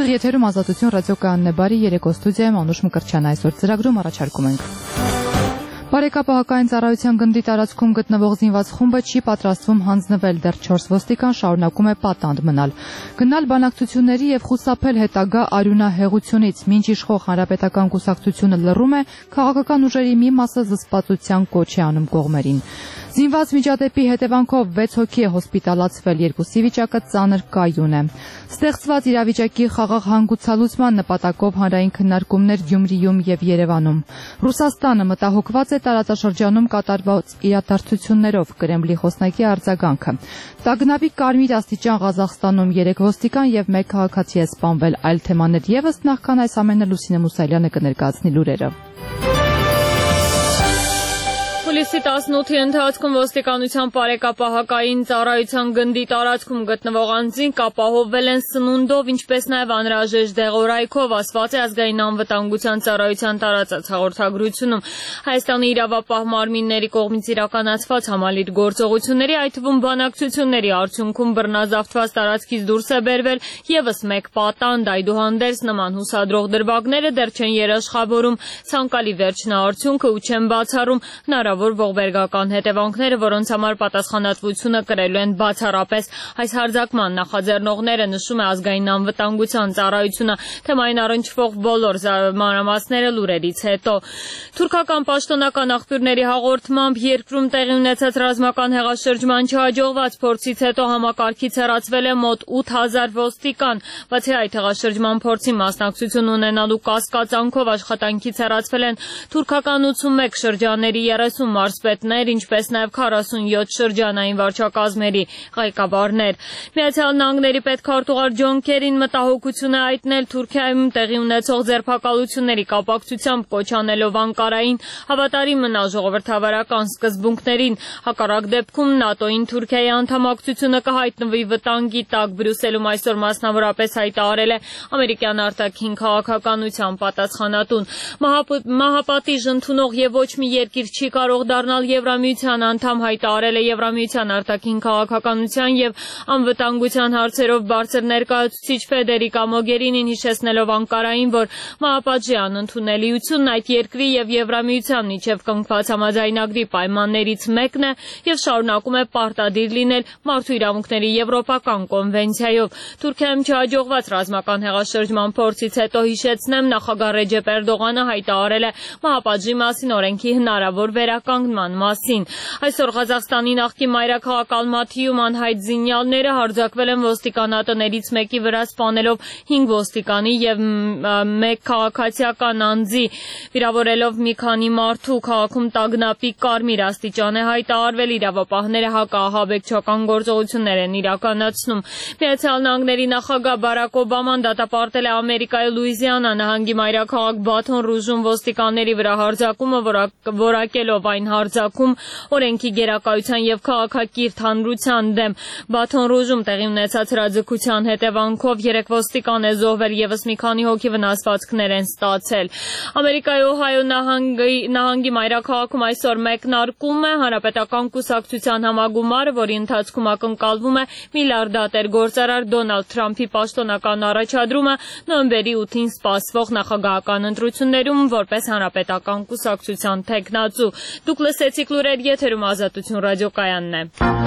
Այստեղ եթերում Ազատություն ռադիոկայանն է, բարի երեկո, ստուդիայում Անուշ Մկրտչյան, այսօր ծրագրում առաջարկում ենք. Բարեկապահական ծառայության գնդի տարածքում գտնվող զինված խումբը չի պատրաստվում հանձնվել, դեռ 4 ոստիկան շարունակում է պատանդ մնալ. Գնալ բանակցությունների եւ խուսափել հետագա արյունահեղությունից, մինչ իշխող հանրապետական կուսակցությունը լռում է, քաղաքական ուժերի մի մասը զսպվածության կոչ է անում կողմերին. Զինված միջադեպի հետևանքով 6 հոգի է հոսպիտալացվել, երկուսի վիճակը ծանր կայուն է. Ստեղծված իրավիճակի խաղաղ հանգուցալուծման նպատակով հանրային քննարկումներ Գյումրիում եւ Երևանում. Ռուսաստանը մտահոգված է տարածաշրջանում կատարված իրադարձություններով, Կրեմլի խոսնակի արձագանքը. Տագնապի կարմիր աստիճան Ղազախստանում 3 ոստիկան եւ 1 քաղաքացի է սպանվել, այլ թեմաներ եւս նախքան այս ամենը Լուսինե Մուսալյանը կներկայացնի լուրերը. Հուլիսի 18-ի ընթացքում ոստիկանության բարեկապահական ծառայության գնդի տարածքում գտնվող անձինք ապահովվել են սնունդով, ինչպես նաև անհրաժեշտ դեղորայքով, ասված է ազգային անվտանգության ծառայության տարածած հաղորդագրությունում. Հայաստանի իրավապահ մարմինների կողմից իրականացված համալիր գործողությունների, այդ թվում բանակցությունների արդյունքում բռնազավթված տարածքից դուրս է բերվել եւս 1 պատանդ, այդուհանդերձ նման հուսադրող դրվագները դեռ չեն երաշխավորում ցանկալի վերջնաարդյունքը ու չեն բացառում հնարավոր ողբերգական հետևանքները, որոնց համար պատասխանատվությունը կրելու են բացառապես. Այս հարձակման նախաձեռնողները, նշում է ազգային անվտանգության ծառայությունը, թեմային առնչվող բոլոր մանրամասները լուրերից հետո. Թուրքական պաշտոնական աղբյուրների հաղորդմամբ երկրում տեղի ունեցած ռազմական հեղաշրջման չհաջողված փորձից հետո համակարգից հեռացվել է մոտ 8000 ոստիկան. Բացի այդ, հեղաշրջման փորձի մասնակցություն ունենալու կասկածանքով աշխատանքից հեռացվել են թուրքական 81 շրջանների 30 մարզպետներ, ինչպես նաև 47 շրջանային վարչակազմերի ղեկավարներ. Միացյալ Նահանգների պետքարտուղար Ջոն Քերին մտահոգություն է հայտնել Թուրքիայում տեղի ունեցող ձերբակալությունների կապակցությամբ, կոչ անելով Անկարային հավատարիմ մնալ ժողովրդավարական սկզբունքներին. Հակառակ դեպքում ՆԱՏՕ-ին Թուրքիայի անդամակցությունը կհայտնվի վտանգի տակ. Բրյուսելում այսօր մասնավորապես հայտարարել է ամերիկյան արտաքին քաղաքականության պատասխանատուն. Մահապատիժ ընդունող եւ ոչ մի երկիր չի կարող դառնալ Եվրամիության անդամ, հայտարարել է Եվրամիության արտաքին քաղաքականության եւ անվտանգության հարցերով բարձր ներկայացուցիչ Ֆեդերիկա Մոգերինին, հիշեցնելով Անկարային, որ մահապատժի անընդունելիությունն այդ երկրի եւ Եվրամիության միջև կնքված համաձայնագրի պայմաններից մեկն է եւ շարունակում է պարտադիր լինել մարդու իրավունքների եվրոպական կոնվենցիայով. Թուրքիայում չհաջողված ռազմական հեղաշրջման փորձից հետո, հիշեցնեմ, նախագահ Ռեջեփ Էրդողանը հայտարարել է մահապատժի մասին օրենքի հնարավոր վերականգնման մասին. Այսօր Ղազախստանի նախկին մայրաքաղաք Ալմաթիում անհայտ զինյալները հարձակվել են ոստիկանատներից մեկի վրա, սպանելով 5 ոստիկանի եւ 1 քաղաքացիական անձի, վիրավորելով մի քանի մարդու. Քաղաքում տագնապի կարմիր աստիճան է հայտարարվել, իրավապահները հակաահաբեկչական գործողություններ են իրականացնում. Միացյալ Նահանգների նախագահ Բարակ Օբաման դատապարտել է Ամերիկայի Լուիզիանա նահանգի մայրաքաղաք Բաթոն Ռուժում ոստիկանների վրա հարձակումը, որակելով այն հարձակում օրենքի գերակայության եւ քաղաքակիրթ հանրության դեմ. Բաթոն Ռուժում տեղի ունեցած հրաձգության հետևանքով 3 ոստիկան է զոհվել, եւս մի քանի հոգի վնասվածքներ են ստացել. Ամերիկայի Օհայո նահանգի մայրաքաղաքում այսօր մեկնարկում է հանրապետական կուսակցության համագումարը, որի ընթացքում ակնկալվում է միլիարդատեր գործարար Դոնալդ Թրամփի պաշտոնական առաջադրումը նոյեմբերի 8-ին սպասվող նախագահական ընտրություններում որպես հանրապետական կուսակցության թեկնածու. Դուք լսեցիք լուրեր, եթերում Ազատություն ռադիոկայանն է.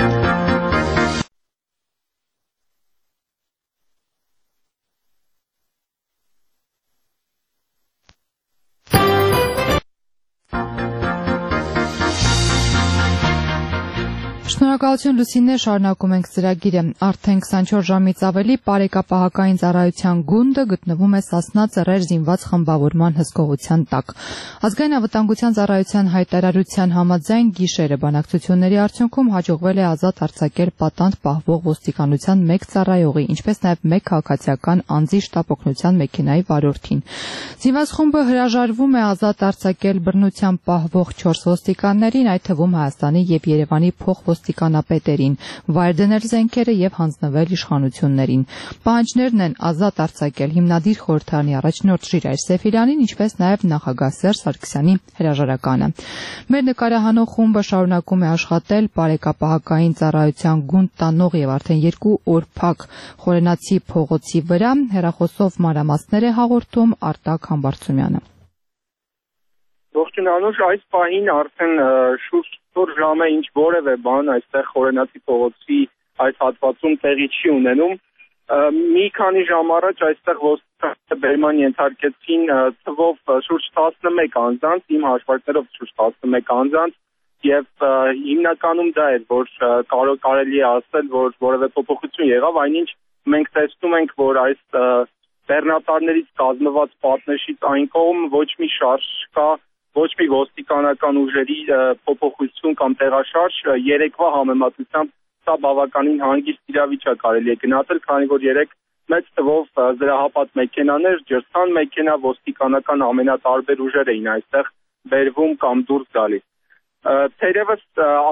Շնորհակալություն Լուսինե, շարունակում ենք ծրագիրը. Արդեն 24 ժամից ավելի բարեկապահական ծառայության գունդը գտնվում է Սասնա ծռեր զինված խմբավորման հսկողության տակ. Ազգային անվտանգության ծառայության հայտարարության համաձայն գիշերը բանակցությունների արդյունքում հաջողվել է ազատ արձակել պատանդ պահվող ոստիկանության 1 ծառայողի, ինչպես նաև 1 քաղաքացիական անձի շտապ օգնության մեքենայի վարորդին. Զինված խումբը հրաժարվում է ազատ արձակել բռնությամբ պահվող 4 ոստիկաններին, այդ թվում Հայաստանի եւ Երևանի փոխ ոստիկանության հովանապետերին, վայր դնել զենքերը եւ հանձնվել իշխանություններին։ Պահանջներն են ազատ արձակել հիմնադիր խորհրդարանի առաջնորդ Ժիրայր Սեֆիրյանին, ինչպես նաեւ նախագահ Սերժ Սարգսյանի հրաժարականը։ Մեր նկարահանող խումբը շարունակում է աշխատել բարեկապահական ծառայության գունդ տանող եւ արդեն 2 օր փակ Խորենացի փողոցի վրա հեռախոսով մանրամասներ է հաղորդում Արտակ Համբարձումյանը։ Ողջույն Անուշ, այս պահին արդեն շուրջ 4 ժամ է ինչ որևէ բան այստեղ Խորենացի փողոցի այս հատվածում տեղի չի ունենում։ Մի քանի ժամ առաջ այստեղ ոստիկանները բերման ենթարկեցին թվով շուրջ 11 անձանց, իմ հաշվարկներով շուրջ 11 անձանց, եւ հիմնականում դա էր, որ կարելի է ասել, որ որևէ փոփոխություն եղավ, այնինչ մենք տեսնում ենք, որ այս բեռնատարներից կազմված պատնեշից այն կողմ ոչ մի շարժ կա, ոչ մի ոստիկանական ուժերի փոփոխություն կամ տեղաշարժ, երեկվա համեմատությամբ սա բավականին հանգիստ իրավիճակ կարելի է գնահատել, քանի որ երեք մեծ թվով զրահապատ մեքենաներ, ջրցան մեքենա, ոստիկանական ամենատարբեր ուժեր էին այստեղ բերվում կամ դուրս գալիս։ Թերևս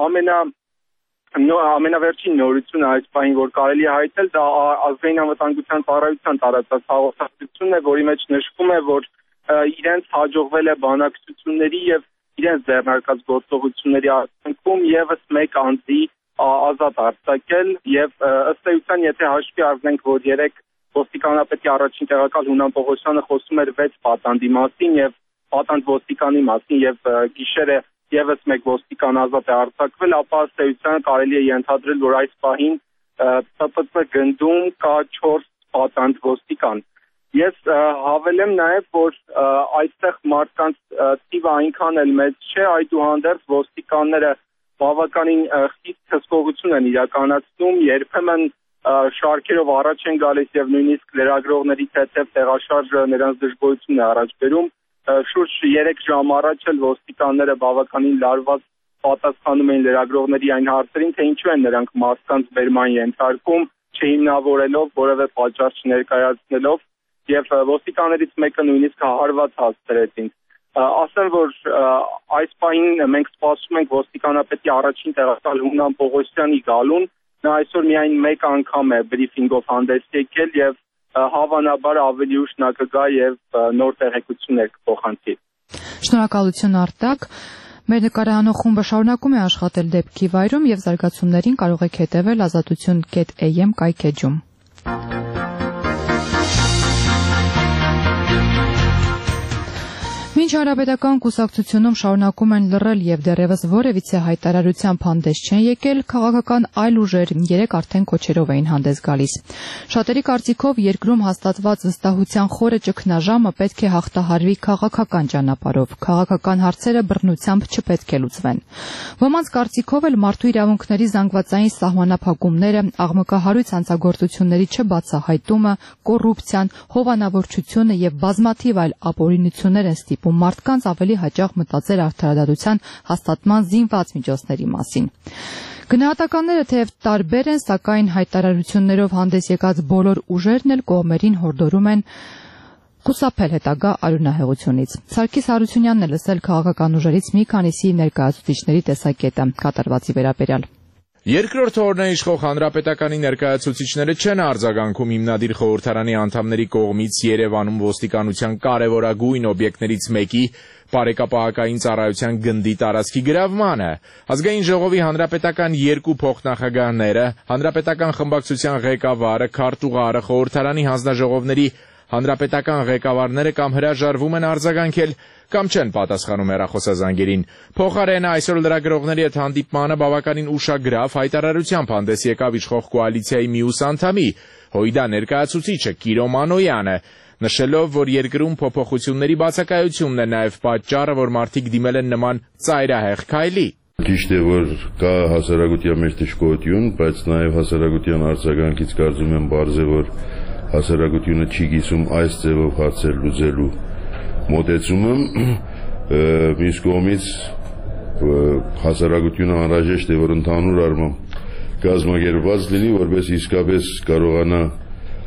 ամենավերջին նորությունը այս պահին, որ կարելի է հայտնել, դա ազգային անվտանգության ծառայության տարածած հաղորդակցությունն է, որի մեջ նշվում է, որ իրենց հաջողվել է բանակցությունների եւ իրենց ձեռնարկած գործողությունների արդյունքում եւս մեկ անձի ազատ արձակել եւ ըստ էության, եթե հաշվի առնենք, որ երեք ոստիկանապետի առաջին տեղակալ Հունան Պողոսյանը խոսում էր 6 պատանդի մասին եւ պատանդ ոստիկանի մասին եւ գիշերը եւս մեկ ոստիկան ազատ է արձակվել, ապա ըստ էության կարելի է ենթադրել, որ այս պահին ՊՊՑ գնդում կա 4 պատանդ ոստիկան։ Ես հավելեմ նաև, որ այստեղ մարդկանց թիվը այնքան էլ մեծ չէ, այդուհանդերձ ոստիկանները բավականին խիստ հսկողություն են իրականացնում, երբեմն շարքերով առաջ են գալիս եւ նույնիսկ լրագրողների թեթև տեղաշարժը նրանց դժգոհություն է առաջ բերում։ Շուրջ 3 ժամ առաջ էլ ոստիկանները բավականին լարված պատասխանում էին լրագրողների այն հարցերին, թե ինչու են նրանք մարդկանց բերման ենթարկում, չհիմնավորելով, որևէ պատճառ չներկայացնելով, եւ ոստիկաններից մեկը նույնիսկ հարված հասցրեց ինձ։ Ասեմ, որ այս պահին մենք սպասում ենք ոստիկանապետի առաջին տեղակալ Հունան Պողոսյանի գալուն, նա այսօր միայն մեկ անգամ է բրիֆինգով հանդես եկել եւ հավանաբար ավելի ուշ նա կգա եւ նոր տեղեկություններ կփոխանցի։ Շնորհակալություն Արտակ։ Մեր նկարահանող խումբը շարունակում է աշխատել դեպքի վայրում եւ զարգացումներին կարող եք հետևել azatutun.am կայքեջում։ Մինչ հանրապետական կուսակցությունում շարունակում են լռել եւ դեռևս որևիցե հայտարարությամբ հանդես չեն եկել, քաղաքական այլ ուժեր երեք արդեն կոչերով էին հանդես գալիս։ Շատերի կարծիքով երկրում հաստատված վստահության խորը ճգնաժամը պետք է հաղթահարվի քաղաքական ճանապարհով, քաղաքական հարցերը բռնությամբ չպետք է լուծվեն։ Ոմանց կարծիքով էլ մարդու իրավունքների զանգվածային սահմանափակումները, աղմկահարույց հանցագործությունների չբացահայտումը, կոռուպցիան, հովանավորչությունը եւ բազմաթիվ այլ ապօրինություններ են ստիպում մարդկանց ավելի հաճախ մտածել արդարադատության հաստատման զինված միջոցների մասին։ Գնահատականները թեև տարբեր են, սակայն հայտարարություններով հանդես եկած բոլոր ուժերն էլ կողմերին հորդորում են խուսափել հետագա արյունահեղությունից։ Սարգիս Հարությունյանն է լսել քաղաքական ուժերից մի քանիսի ներկայացուցիչների տեսակետը կատարվածի վերաբերյալ։ Երկրորդ օրն է իշխող հանրապետականի ներկայացուցիչները չեն արձագանքում հիմնադիր խորհրդարանի անդամների կողմից Երևանում ոստիկանության կարևորագույն օբյեկտներից մեկի բարեկապահական ծառայության գնդի տարածքի գրավմանը։ Ազգային ժողովի հանրապետական 2 փոխնախագահները, հանրապետական խմբակցության ղեկավարը, քարտուղարը, խորհրդարանի հանձնաժողովների հանրապետական ղեկավարները կամ հրաժարվում են արձագանքել կամ չեն պատասխանում հեռախոսազանգերին։ Փոխարենը այսօր լրագրողների հետ հանդիպմանը բավականին ուշագրավ հայտարարությամբ հանդես եկավ իշխող կոալիցիայի մյուս անդամի, Հույդա ներկայացուցիչը Կիրո Մանոյանը, նշելով, որ երկրում փոփոխությունների բացակայությունն է նաև պատճառը, որ մարդիկ դիմել են նման ծայրահեղ քայլի։ Ճիշտ է, որ կա հասարակության մեջ դժգոհություն, բայց նաև հասարակության արձագանքից կարծում եմ բարձ է, որ հասարակությունը չի գիսում այս ձևով հարցեր լուծելու մոտեցումը, մյուս կողմից հասարակությունը անհրաժեշտ է, որ ընդհանուր առմամբ կազմակերպված լինի, որպես իսկապես կարողանա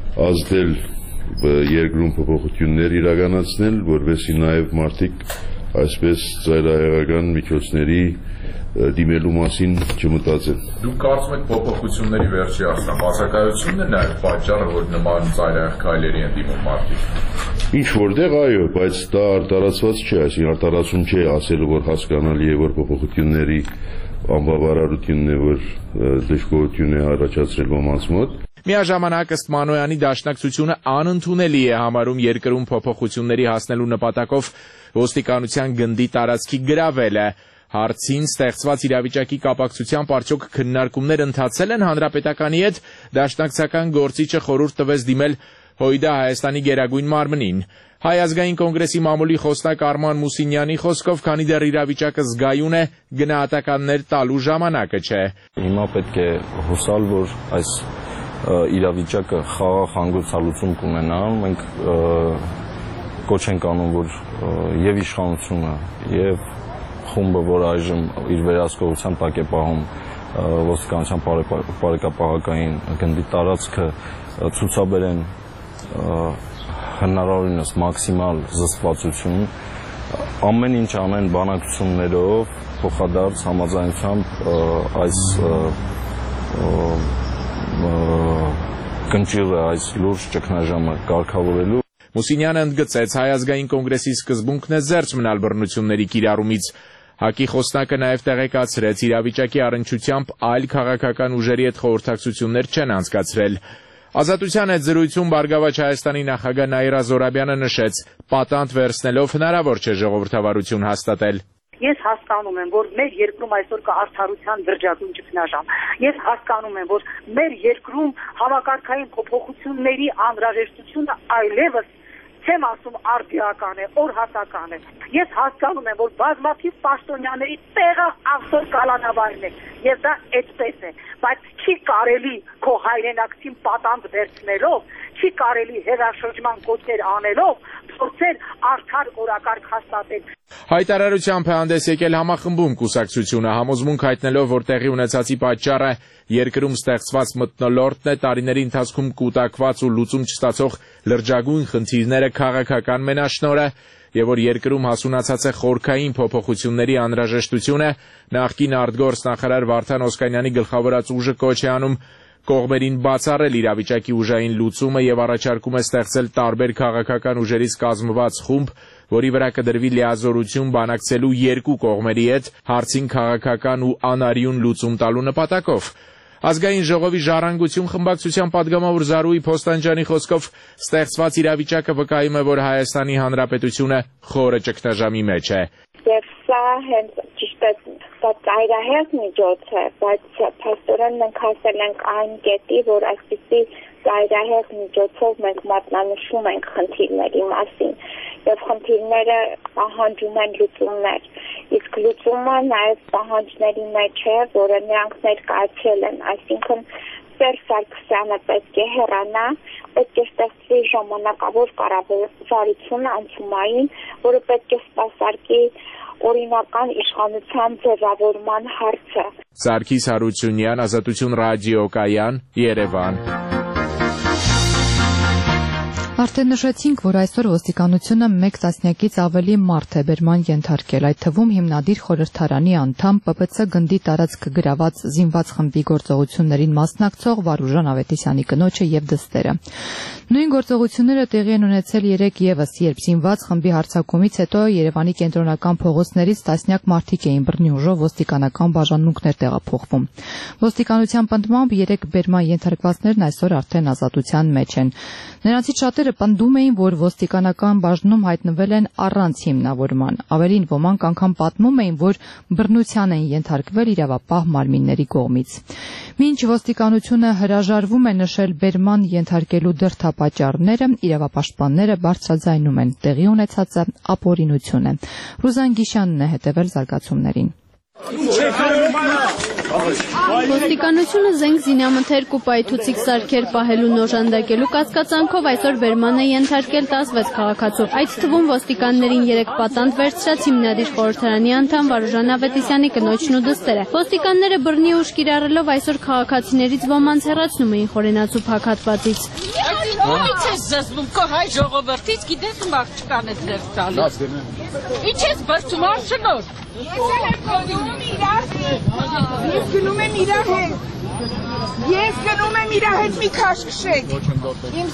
ազդել երկրում փոփոխություններ իրականացնել, որպեսզի նաև մարդիկ այսպես ծայրահեղական միջոցների դիմելու մասին չմտածեն։ Դուք կարծում եք փոփոխությունների վերջի արդյոք բացակայությունն է նաև պատճառը, որ նման ծայրահեղ քայլերի են դիմում մարդիկ։ Ինչ որտեղ այո, բայց դա արտարացված չէ, այսինքն արտարացում չէ ասել, որ հասկանալի է, որ փոփոխությունների անբավարարությունն է, որ դժգոհություն է առաջացրել ոմանց մոտ։ Միաժամանակ ըստ Մանոյանի դաշնակցությունը անընդունելի է համարում երկրում փոփոխությունների հասնելու նպատակով ոստիկանության գնդի տարածքի գրավելը։ Հարցին ստեղծված իրավիճակի կապակցությամբ արդյոք քննարկումներ ընթացել են հանրապետականի հետ, դաշնակցական գործիչը խորհուրդ տվեց դիմել ՀՅԴ Հայաստանի գերագույն մարմնին։ Հայ ազգային կոնգրեսի մամուլի խոսնակ Արման Մուսինյանի խոսքով, քանի դեռ իրավիճակը զգայուն է, գնահատականներ տալու ժամանակը չէ։ Հիմա պետք է հուսալ, որ այս իրավիճակը խաղաղ հանգուցալուծում կունենա, մենք կոչ ենք անում, որ եւ իշխանությունը եւ խումբը, որ այժմ իր վերահսկողության տակ է պահում ոստիկանության բարեկապահական գնդի տարածքը, ցուցաբերեն հնարավորինս մաքսիմալ զսպվածություն, ամեն ինչ անեն բանակցություններով, փոխադարձ համաձայնությամբ այս կնճիռը, այս լուրջ ճգնաժամը կարգավորելու։ Մուսինյանը ընդգծեց, Հայ ազգային կոնգրեսի սկզբունքն է զերծ մնալ բռնությունների կիրառումից։ ՀԱԿ-ի խոսնակը նաև տեղեկացրեց, իրավիճակի առնչությամբ այլ քաղաքական ուժերի հետ խորհրդակցություններ չեն անցկացրել։ Ազատության հետ զրույցում Բարգավաճ Հայաստանի նախագահ Նաիրա Զոհրաբյանը նշեց, պատանդ վերցնելով հնարավոր չէ ժողովրդավարություն հաստատել։ Ես հասկանում եմ, որ մեր երկրում այսօր կա արդարության դրճակուն ճգնաժամ։ Ես հասկանում եմ, որ մեր երկրում համակարգային փոփոխությունների անհրաժեշտությունը այլևս չեմ ասում արդիական է, օրհասական է։ Ես հասկանում եմ, որ բազմաթիվ պաշտոնյաների տեղը ավսոր կալանավայրն է, եւ դա այդպես է, բայց չի կարելի քո հայրենակցին պատանդ վերցնելով, չի կարելի հերաշրջման կոչեր անելով փորձել արդար օրակարգ հաստատել։ Հայտարարությամբ է հանդես եկել համախմբում կուսակցությունը, համոզմունք հայտնելով, որ տեղի ունեցածի պատճառը երկրում ստեղծված մթնոլորտն է, տարիների ընթացքում կուտակված ու լուծում չստացող լրջագույն խնդիրները քաղաքական մենաշնորհը, եւ որ երկրում հասունացած է խորքային փոփոխությունների անհրաժեշտությունը, նախկին արտգործ նախարար Վարդան Օսկանյանի գլխավորած ուժը կոչ է անում կողմերին բացառել իրավիճակի ուժային լուծումը եւ առաջարկում է ստեղծել տարբեր քաղաքական ուժերից կազմված խումբ, որի վրա կդրվի լիազորություն բանակցելու երկու կողմերի հետ հարցին քաղաքական ու անարյուն լուծում տալու նպատակով։ Ազգային ժողովի ժառանգություն խմբակցության падգամավոր Զարուհի Փոստանջյանի խոսքով ստեղծված իրավիճակը վկայում է, որ Հայաստանի Հանրապետությունը խորը ճգնաժամի մեջ է։ Եվ սա հենց ճիշտ է, սա ծայրահեղ միջոց է, բայց փաստորեն մենք հասել ենք այն կետի, որ այսպիսի ծայրահեղ միջոցով մենք մատնանշում ենք խնդիրների մասին, եւ խնդիրները պահանջում են լուծումներ, իսկ լուծումը նաեւ պահանջների մեջ է, որը նրանք ներկայացրել են, այսինքն Սերժ Սարգսյանը պետք է հեռանա, պետք է ստեղծվի ժամանակավոր կառավարություն անցումային, որը պետք է սպասարկի օրինական իշխանության ձևավորման հարցը։ Սարգիս Հարությունյան, Ազատություն ռադիոկայան, Երևան։ Արդեն նշեցինք, որ այսօր ոստիկանությունը 1 տասնյակից ավելի մարդ է բերման ենթարկել, այդ թվում հիմնադիր խորհրդարանի անդամ ՊՊՑ գնդի տարածք գրաված զինված խմբի գործողություններին մասնակցող Վարուժան Ավետիսյանի կնոջը եւ դստերը։ Նույն գործողությունները տեղի են ունեցել 3 եւս, երբ զինված խմբի հարձակումից հետո Երևանի կենտրոնական փողոցներից տասնյակ մարդիկ էին բռնի ուժով ոստիկանական բաժանմունքներ տեղափոխվում։ Ոստիկանության պնդմամբ 3 բերման ենթարկվածներն այսօր արդեն ազատության մեջ են։ Նրանցից շատերը պնդում էին, որ ոստիկանական բաժնում հայտնվել են առանց հիմնավորման։ Ավելին, ոմանք անգամ պատմում էին, որ բռնության են ենթարկվել իրավապահ մարմինների կողմից։ Մինչ ոստիկանությունը հրաժարվում է նշել բերման ենթարկելու դրդապատճառները, իրավապաշտպանները բարձրաձայնում են տեղի ունեցածը ապօրինություն է։ Ռուզան Գիշյանն է հետևել զարգացումներին։ Ոստիկանությունը զենք զինամթերք ու պայթուցիկ սարքեր պահելուն օժանդակելու կասկածանքով այսօր բերման է ենթարկել 16 քաղաքացու։ Այդ թվում ոստիկաններին 3 պատանդ վերցրած հիմնադիր խորհրդարանի անդամ Վարուժան Ավետիսյանի կնոջն ու դստերը։ Ոստիկանները բռնի ուժ կիրառելով այսօր քաղաքացիներից ոմանց հեռացնում էին խորենացու փակ հատվածից։ Ո՞նց ես զզվում քո հայ ժողովրդից, գիտես ում աղջկան է դեր տալիս։ Ինչ ես բրցում արշնոր։ Ես գնում եմ իրար հետ։ Ես գնում եմ իրար հետ մի քաշ քշեք։ Իմ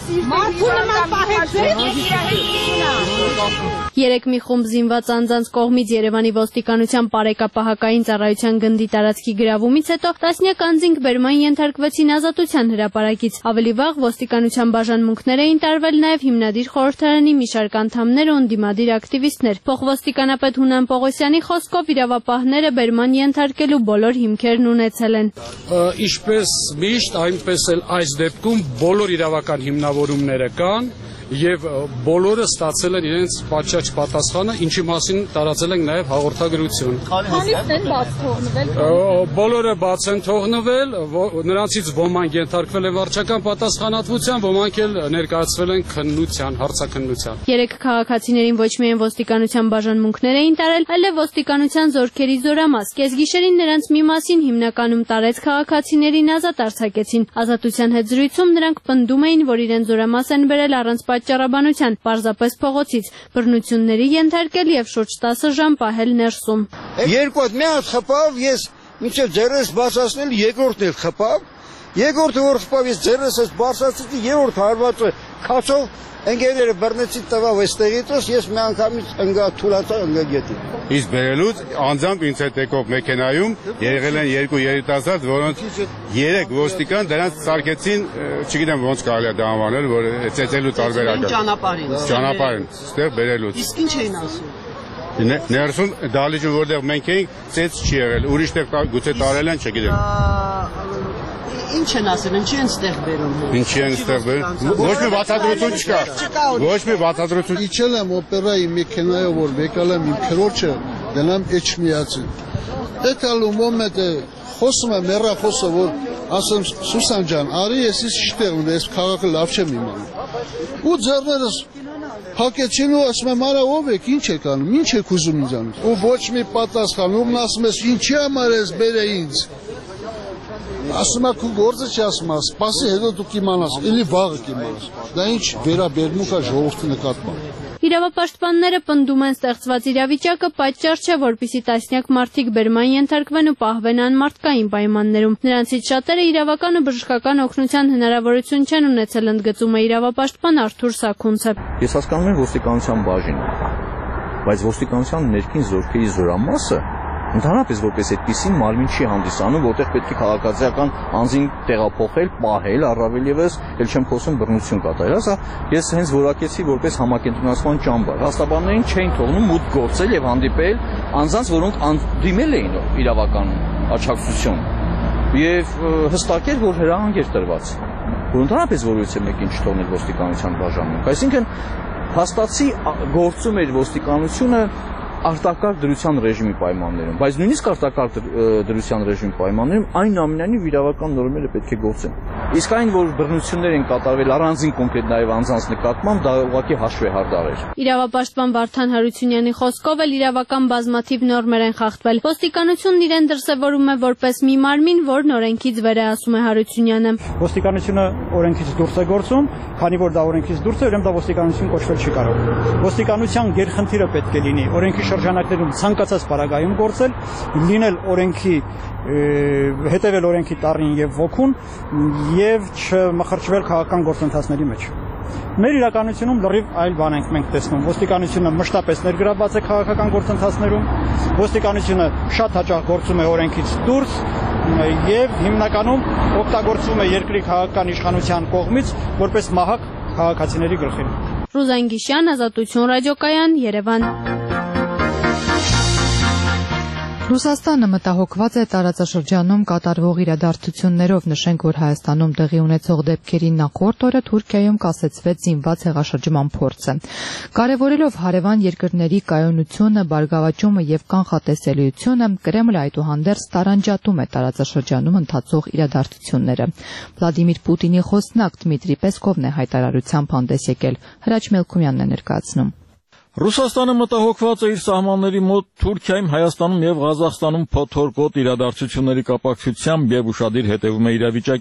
Երեք մի խումբ զինված անձանց կողմից Երևանի ոստիկանության պարեկապահակային ծառայության գնդի տարածքի գրավումից հետո տասնյակ անձինք բերման ենթարկվեցին Ազատության հրապարակից։ Ավելի վաղ ոստիկանության բաժանմունքներ էին տարվել նաև հիմնադիր խորհրդարանի մի շարք անդամներ ու ընդդիմադիր ակտիվիստներ։ Փոխվոստիկանապետ Հունան Պողոսյանի խոսքով իրավապահները բերման ենթարկելու բոլոր հիմքերն ունեցել են։ Ինչպես միշտ, այնպես էլ այս դեպքում բոլոր իրավական հիմնավորումները կան եւ բոլորը ստացել են իրենց պատշաճ պատասխանը, ինչի մասին տարածել ենք նաեւ հաղորդագրություն։ Քանիսն են բաց թողնվել։ Բոլորը բաց են թողնվել, նրանցից ոմանք ենթարկվել են վարչական պատասխանատվության, ոմանք էլ ներկայացվել են քննության, հարցաքննության։ Երեք քաղաքացիներին ոչ միայն ոստիկանության բաժանմունքներ էին տարել, այլև ոստիկանության զորքերի զորամաս։ Կեսգիշերին նրանց մի մասին հիմնականում տարեց քաղաքացիներին ազատ արձակեցին։ Ազատության հետ զրույցում նրանք պնդում էին, որ իրեն զորամաս են բերել առանց պատճառաբանության, պարզապես փողոցից, բռնությունների ենթարկել եւ շուրջ 10 ժամ պահել ներսում։ Երկու հատ մի հատ խփավ, ես մինչև ձեռս բացացնել, երկրորդն էլ խփավ, երկրորդը որ խփավ, ես ձեռս բացացրի, երրորդ հարվածը քացով ընկերները բռնեցին տվավ այստեղից, ես մի անգամից ընկա թուլացա ընկագետի։ Իսկ բերելուց անձամբ ինձ հետ եկող մեքենայում եղել են երկու երիտասարդ, որոնց երեք ոստիկան դրանց սարքեցին, չգիտեմ ոնց կարելի է դա անվանել, որ ծեծելու տարբերակը։ Ճանապարհին, ստեղ բերելուց։ Իսկ ինչ էին ասում։ Ներսում դահլիճում որտեղ մենք էինք, ծեծ չի եղել, ուրիշտեղ գուցե տարել են, չգիտեմ։ Ինչ են ասել, ինչի են ստեղ բերում։ Ինչի են ստեղ բերում։ Ոչ մի բացատրություն չկա։ Ոչ մի բացատրություն։ Իջել եմ օպերայի մեքենայով, որ եկալ եմ իմ քրոջը, գնամ Էջմիածին։ Եկալու մոմենտը խոսում եմ հեռախոսը, որ ասեմ Սուսան ջան, արի ես իստեղ ունեմ, ես քաղաքը լավ չեմ իմանում։ Ու ձեռներս հակեցին ու ասում եմ արա ով եք, ինչ եք անում, ինչ եք ուզում ինձանից։ Ու ոչ մի պատասխան, ում ասում ես ինչի համար ես բերե ինձ։ Ասում եք ու գործը չի ասում, սպասի հետո դու կիմանաս, էլի վաղը կիմանաս։ Դա ինչ վերաբերմունք է ժողովրդի նկատմամբ։ Իրավապաշտպանները պնդում են ստեղծված իրավիճակը պատճառ չէ, որպեսզի տասնյակ մարդիկ բերման ենթարկվեն ու պահվեն անմարդկային պայմաններում։ Նրանցից շատերը իրավական ու բժշկական օգնության հնարավորություն չեն ունեցել, ընդգծում է իրավապաշտպան Արթուր Սաքունցը։ Ես հասկանում եմ ոստիկանության բաժինը, բայց ոստիկանության ներքին զորքերի զորամասը ընդհանրապես որպես այդպեսին մարմին չի հանդիսանում, որտեղ պետք է քաղաքացիական անձին տեղափոխել, պահել, առավել եւս ել չեմ խոսում բռնություն կատարել, հա, ես հենց որակեցի որպես համակենտրոնացման ճամբար։ Հաստաբաններին չէին թողնում մուտք գործել եւ հանդիպել անձանց, որոնք դիմել էին իրավական աջակցություն եւ հստակ էր, որ հրահանգ էր տրված, որ ընդհանրապես որևիցե մեկին չթողնել ոստիկանության բաժանմունք։ Այսինքն փաստացի գործում էր ոստիկանությունը արտակարգ դրության ռեժիմի պայմաններում, բայց նույնիսկ արտակարգ դրության ռեժիմի պայմաններում այնուամենայնիվ իրավական նորմերը պետք է գործեն։ Իսկ այն, որ բռնություններ են կատարվել առանձին կոնկրետ նաև անձանց նկատմամբ, դա ուղղակի հաշվեհարդար էր։ Իրավապաշտպան Վարդան Հարությունյանի խոսքով էլ իրավական բազմաթիվ նորմեր են խախտվել։ Ոստիկանությունն իրեն դրսևորում է որպես մի մարմին, որն օրենքից վեր է, ասում է Հարությունյանը։ Ոստիկանությունը օրենքից դուրս է գործում, քանի որ դա օրենքից դուրս է, ուրեմն դա ոստիկանություն կոչվել չի կարող։ Ոստիկանության գերխնդիրը պետք է լինի օրենքի շրջանակներում ցանկացած պարագայում գործել, լինել օրենքի հետևել օրենքի տառին եւ ոգուն եւ չմխրճվել քաղաքական գործընթացների մեջ։ Մեր իրականությունում լրիվ այլ բան ենք մենք տեսնում։ Ոստիկանությունը մշտապես ներգրավված է քաղաքական գործընթացներում, ոստիկանությունը շատ հաճախ գործում է օրենքից դուրս եւ հիմնականում օգտագործվում է երկրի քաղաքական իշխանության կողմից որպես մահակ քաղաքացիների գլխին։ Ռուզան Գիշյան, Ազատություն ռադիոկայան, Երևան։ Ռուսաստանը մտահոգված է տարածաշրջանում կատարվող իրադարձություններով, նշենք, որ Հայաստանում տեղի ունեցող դեպքերի նախորդ օրը Թուրքիայում կասեցվեց զինված հեղաշրջման փորձը։ Կարևորելով հարևան երկրների կայունությունը, բարգավաճումը եւ կանխատեսելիությունը, Կրեմլը այդուհանդերձ տարանջատում է տարածաշրջանում ընթացող իրադարձությունները։ Վլադիմիր Պուտինի խոսնակ Դմիտրի Պեսկովն է հայտարարությամբ հանդես եկել։ Հրաչ Մելքումյանն է ներկայացնում։ Ռուսաստանը մտահոգված է իր սահմանների մոտ Թուրքիայում, Հայաստանում եւ Ղազախստանում փոթորկոտ իրադարձությունների կապակցությամբ եւ ուշադիր հետևում է իրավիճակին։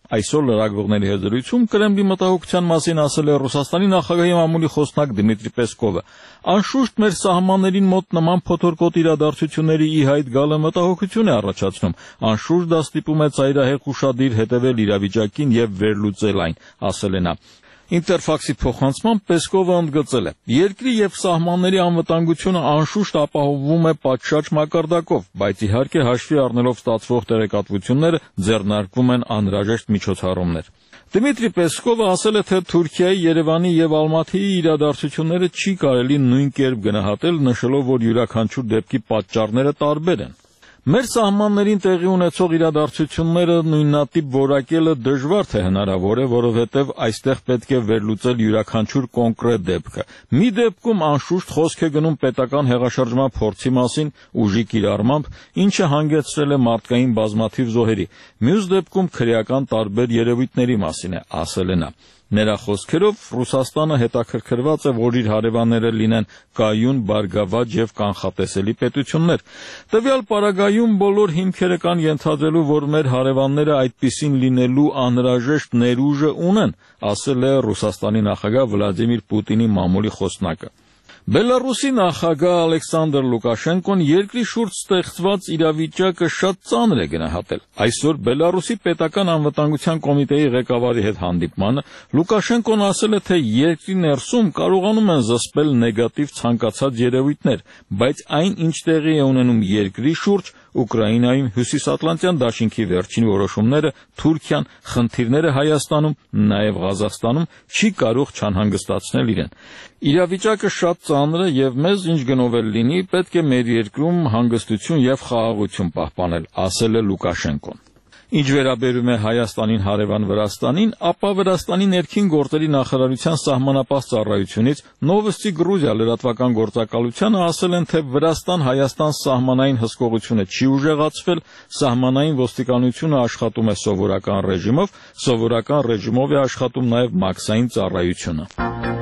Այսօր լրագրողների հետ զրույցում Կրեմլի մտահոգության մասին ասել է Ռուսաստանի նախագահի մամուլի խոսնակ Դմիտրի Պեսկովը։ Անշուշտ մեր սահմաններին մոտ նման փոթորկոտ իրադարձությունների ի հայտ գալը մտահոգություն է առաջացնում։ Անշուշտ դա ստիպում է ծայրահեղ ուշադիր հետևել իրավիճակին եւ վերլուծել այն, ասել է նա։ Ինտերֆաքսի փոխանցմամբ Պեսկովը ընդգծել է. երկրի եւ սահմանների անվտանգությունը անշուշտ ապահովվում է պատշաճ մակարդակով, բայց իհարկե հաշվի առնելով ստացվող տեղեկատվությունները ձեռնարկվում են անհրաժեշտ միջոցառումներ։ Դմիտրի Պեսկովը ասել է, թե Թուրքիայի, Երևանի եւ Ալմաթիի իրադարձությունները չի կարելի նույն կերպ գնահատել, նշելով, որ յուրաքանչյուր դեպքի պատճառները տարբեր են։ Մեր սահմաններին տեղի ունեցող իրադարձությունները նույնատիպ որակելը դժվար թե հնարավոր է, որովհետև այստեղ պետք է վերլուծել յուրաքանչյուր կոնկրետ դեպքը։ Մի դեպքում անշուշտ խոսք է գնում պետական հեղաշրջման փորձի մասին, ուժի կիրառմամբ, ինչը հանգեցրել է մարդկային բազմաթիվ զոհերի։ Մյուս դեպքում քրեական տարբեր երևույթների մասին է, ասել է նա։ Նրա խոսքերով Ռուսաստանը հետաքրքրված է, որ իր հարևանները լինեն կայուն, բարգավաճ եւ կանխատեսելի պետություններ։ Տվյալ պարագայում բոլոր հիմքերը կան ենթադրելու, որ մեր հարևանները այդպիսին լինելու անհրաժեշտ ներուժը ունեն, ասել է Ռուսաստանի նախագահ Վլադիմիր Պուտինի մամուլի խոսնակը։ Բելարուսի նախագահ Ալեքսանդր Լուկաշենկոն երկրի շուրջ ստեղծված իրավիճակը շատ ծանր է գնահատել։ Այսօր Բելարուսի պետական անվտանգության կոմիտեի ղեկավարի հետ հանդիպմանը Լուկաշենկոն ասել է, թե երկրի ներսում կարողանում են զսպել նեգատիվ ցանկացած երևույթներ, բայց այն, ինչ տեղի է ունենում երկրի շուրջ, Ուկրաինայում, Հյուսիսատլանտյան դաշինքի վերջին որոշումները, Թուրքիան, խնդիրները Հայաստանում, նաև Ղազախստանում չի կարող չանհանգստացնել իրեն։ Իրավիճակը շատ ծանր է եւ մեզ ինչ գնով էլ լինի, պետք է մեր երկրում հանգստություն եւ խաղաղություն պահպանել, ասել է Լուկաշենկոն։ Ինչ վերաբերում է Հայաստանին հարևան Վրաստանին, ապա Վրաստանի ներքին գործերի նախարարության սահմանապահ ծառայությունից Նովոստի Գրուզիա լրատվական գործակալությանը ասել են, թե Վրաստան-Հայաստան սահմանային հսկողությունը չի ուժեղացվել, սահմանային ոստիկանությունը աշխատում է սովորական ռեժիմով, սովորական ռեժիմով է աշխատում նաև մաքսային ծառայությունը։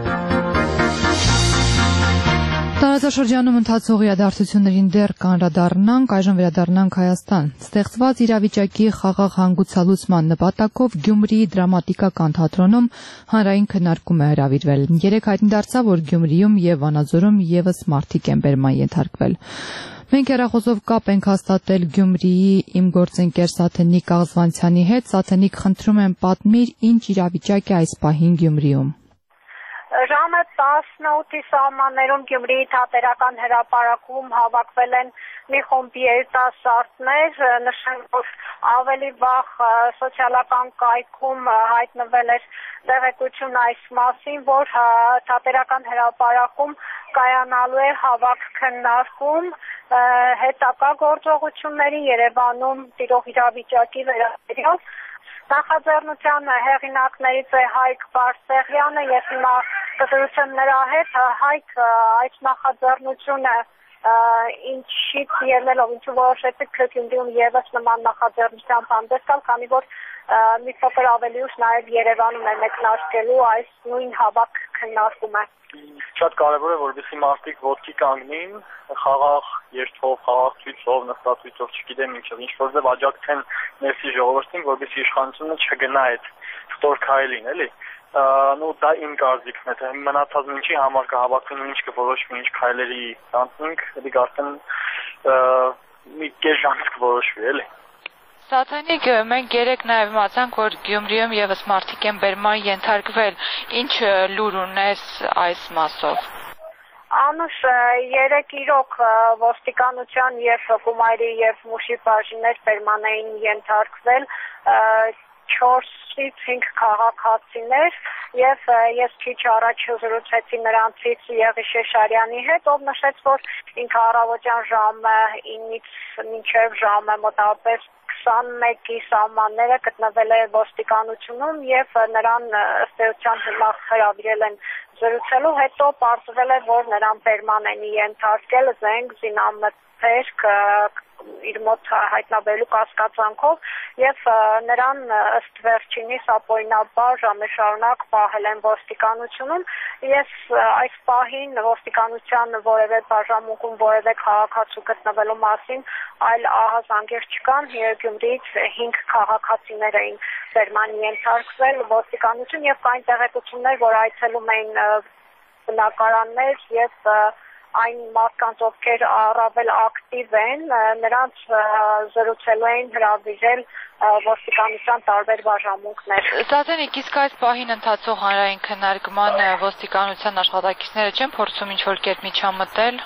Տարածաշրջանում ընթացող իրադարձություններին դեռ կանրադառնանք, այժմ վերադառնանք Հայաստան։ Ստեղծված իրավիճակի խաղաղ հանգուցալուծման նպատակով Գյումրիի դրամատիկական թատրոնում հանրային քննարկում է հրավիրվել։ Երեկ հայտնի դարձավ, որ Գյումրիում եւ Վանաձորում եւս մարդիկ են բերման ենթարկվել։ Մենք հեռախոսով կապ ենք հաստատել Գյումրիի իմ գործընկեր Սաթենիկ Աղզվանցյանի հետ։ Սաթենիկ, խնդրում եմ պատմիր, ինչ իրավիճակ է այս պահին Գյումրիում։ Ժամը 18-ի սահմաններում Գյումրիի թատերական հրապարակում հավաքվել են մի խումբ երիտասարդներ, նշեմ, որ ավելի վաղ սոցիալական կայքում հայտնվել էր տեղեկություն այս մասին, որ թատերական հրապարակում կայանալու է հավաք քննարկում հետագա գործողությունների Երևանում տիրող իրավիճակի վերաբերյալ։ Նախաձեռնության հեղինակներից է Հայկ Բարսեղյանը, ես հիմա կզրուցեմ նրա հետ։ Հայկ, այս նախաձեռնությունը ինչից ելնելով, ինչու որոշեցիք Գյումրիում եւս նման նախաձեռնությամբ հանդես գալ, քանի որ մի փոքր ավելի ուշ նաև Երևանում է մեկնարկելու այս նույն հավաք քննարկումը։ Շատ կարևոր է, որպեսզի մարդիկ ոտքի կանգնին, խաղաղ երթով, խաղաղ ցույցով, նստածույցով, չգիտեմ ինչով, ինչ-որ ձև աջակցեն ներսի ժողովրդին, որպեսզի իշխանությունը չգնա այդ խտոր քայլին, էլի։ Նո դա իմ կարծիքն է, թե մնացածն ինչի համար կհավաքվեն ու ինչ կորոշվի, ինչ քայլերի տանցնենք, դիք արդեն մի կես ժամից կորոշվի, էլի։ Սաթենիկ, մենք երեք նաև իմացանք, որ Գյումրիում եւս մարդիկ են բերման ենթարկվել, ինչ լուր ունես այս մասով։ Անուշ, երեք իրոք ոստիկանության եւ Կումայրի եւ Մուշի բաժիններ բերման էին ենթարկվել 4-ից 5 քաղաքացիներ եւ ես քիչ առաջ զրուցեցի նրանցից Եղիշ Շեշարյանի հետ, ով նշեց, որ ինքը առավոտյան ժամը 9-ից մինչեւ ժամը մոտավորապես 21-ի սահմանները գտնվել է ոստիկանությունում եւ նրան ըստ էության հրավիրել են զրուցելու, հետո պարզվել է, որ նրան բերման են ենթարկել զենք, զինամթ վերք իր մոտ հայտնաբերելու կասկածանքով եւ նրան ըստ վերջինիս ապօրինաբար ժամերշարունակ պահել են ոստիկանությունում։ Ես այս պահին ոստիկանության որևէ բաժանմունքում որևէ քաղաքացու գտնվելու մասին այլ ահազանգեր չկան։ Գյումրիից 5 քաղաքացիներ էին սերմանի ենթարկվել ոստիկանություն եւ կային տեղեկություններ, որ այցելում էին բնակարաններ եւ այն մարդկանց, ովքեր առավել ակտիվ են, նրանց զրուցելու էին հրավիրել ոստիկանության տարբեր բաժանմունքներ։ Զազենիկ, իսկ այս պահին ընթացող հանրային քննարկման ոստիկանության աշխատակիցները չեն փորձում ինչ-որ կերպ միջամտել։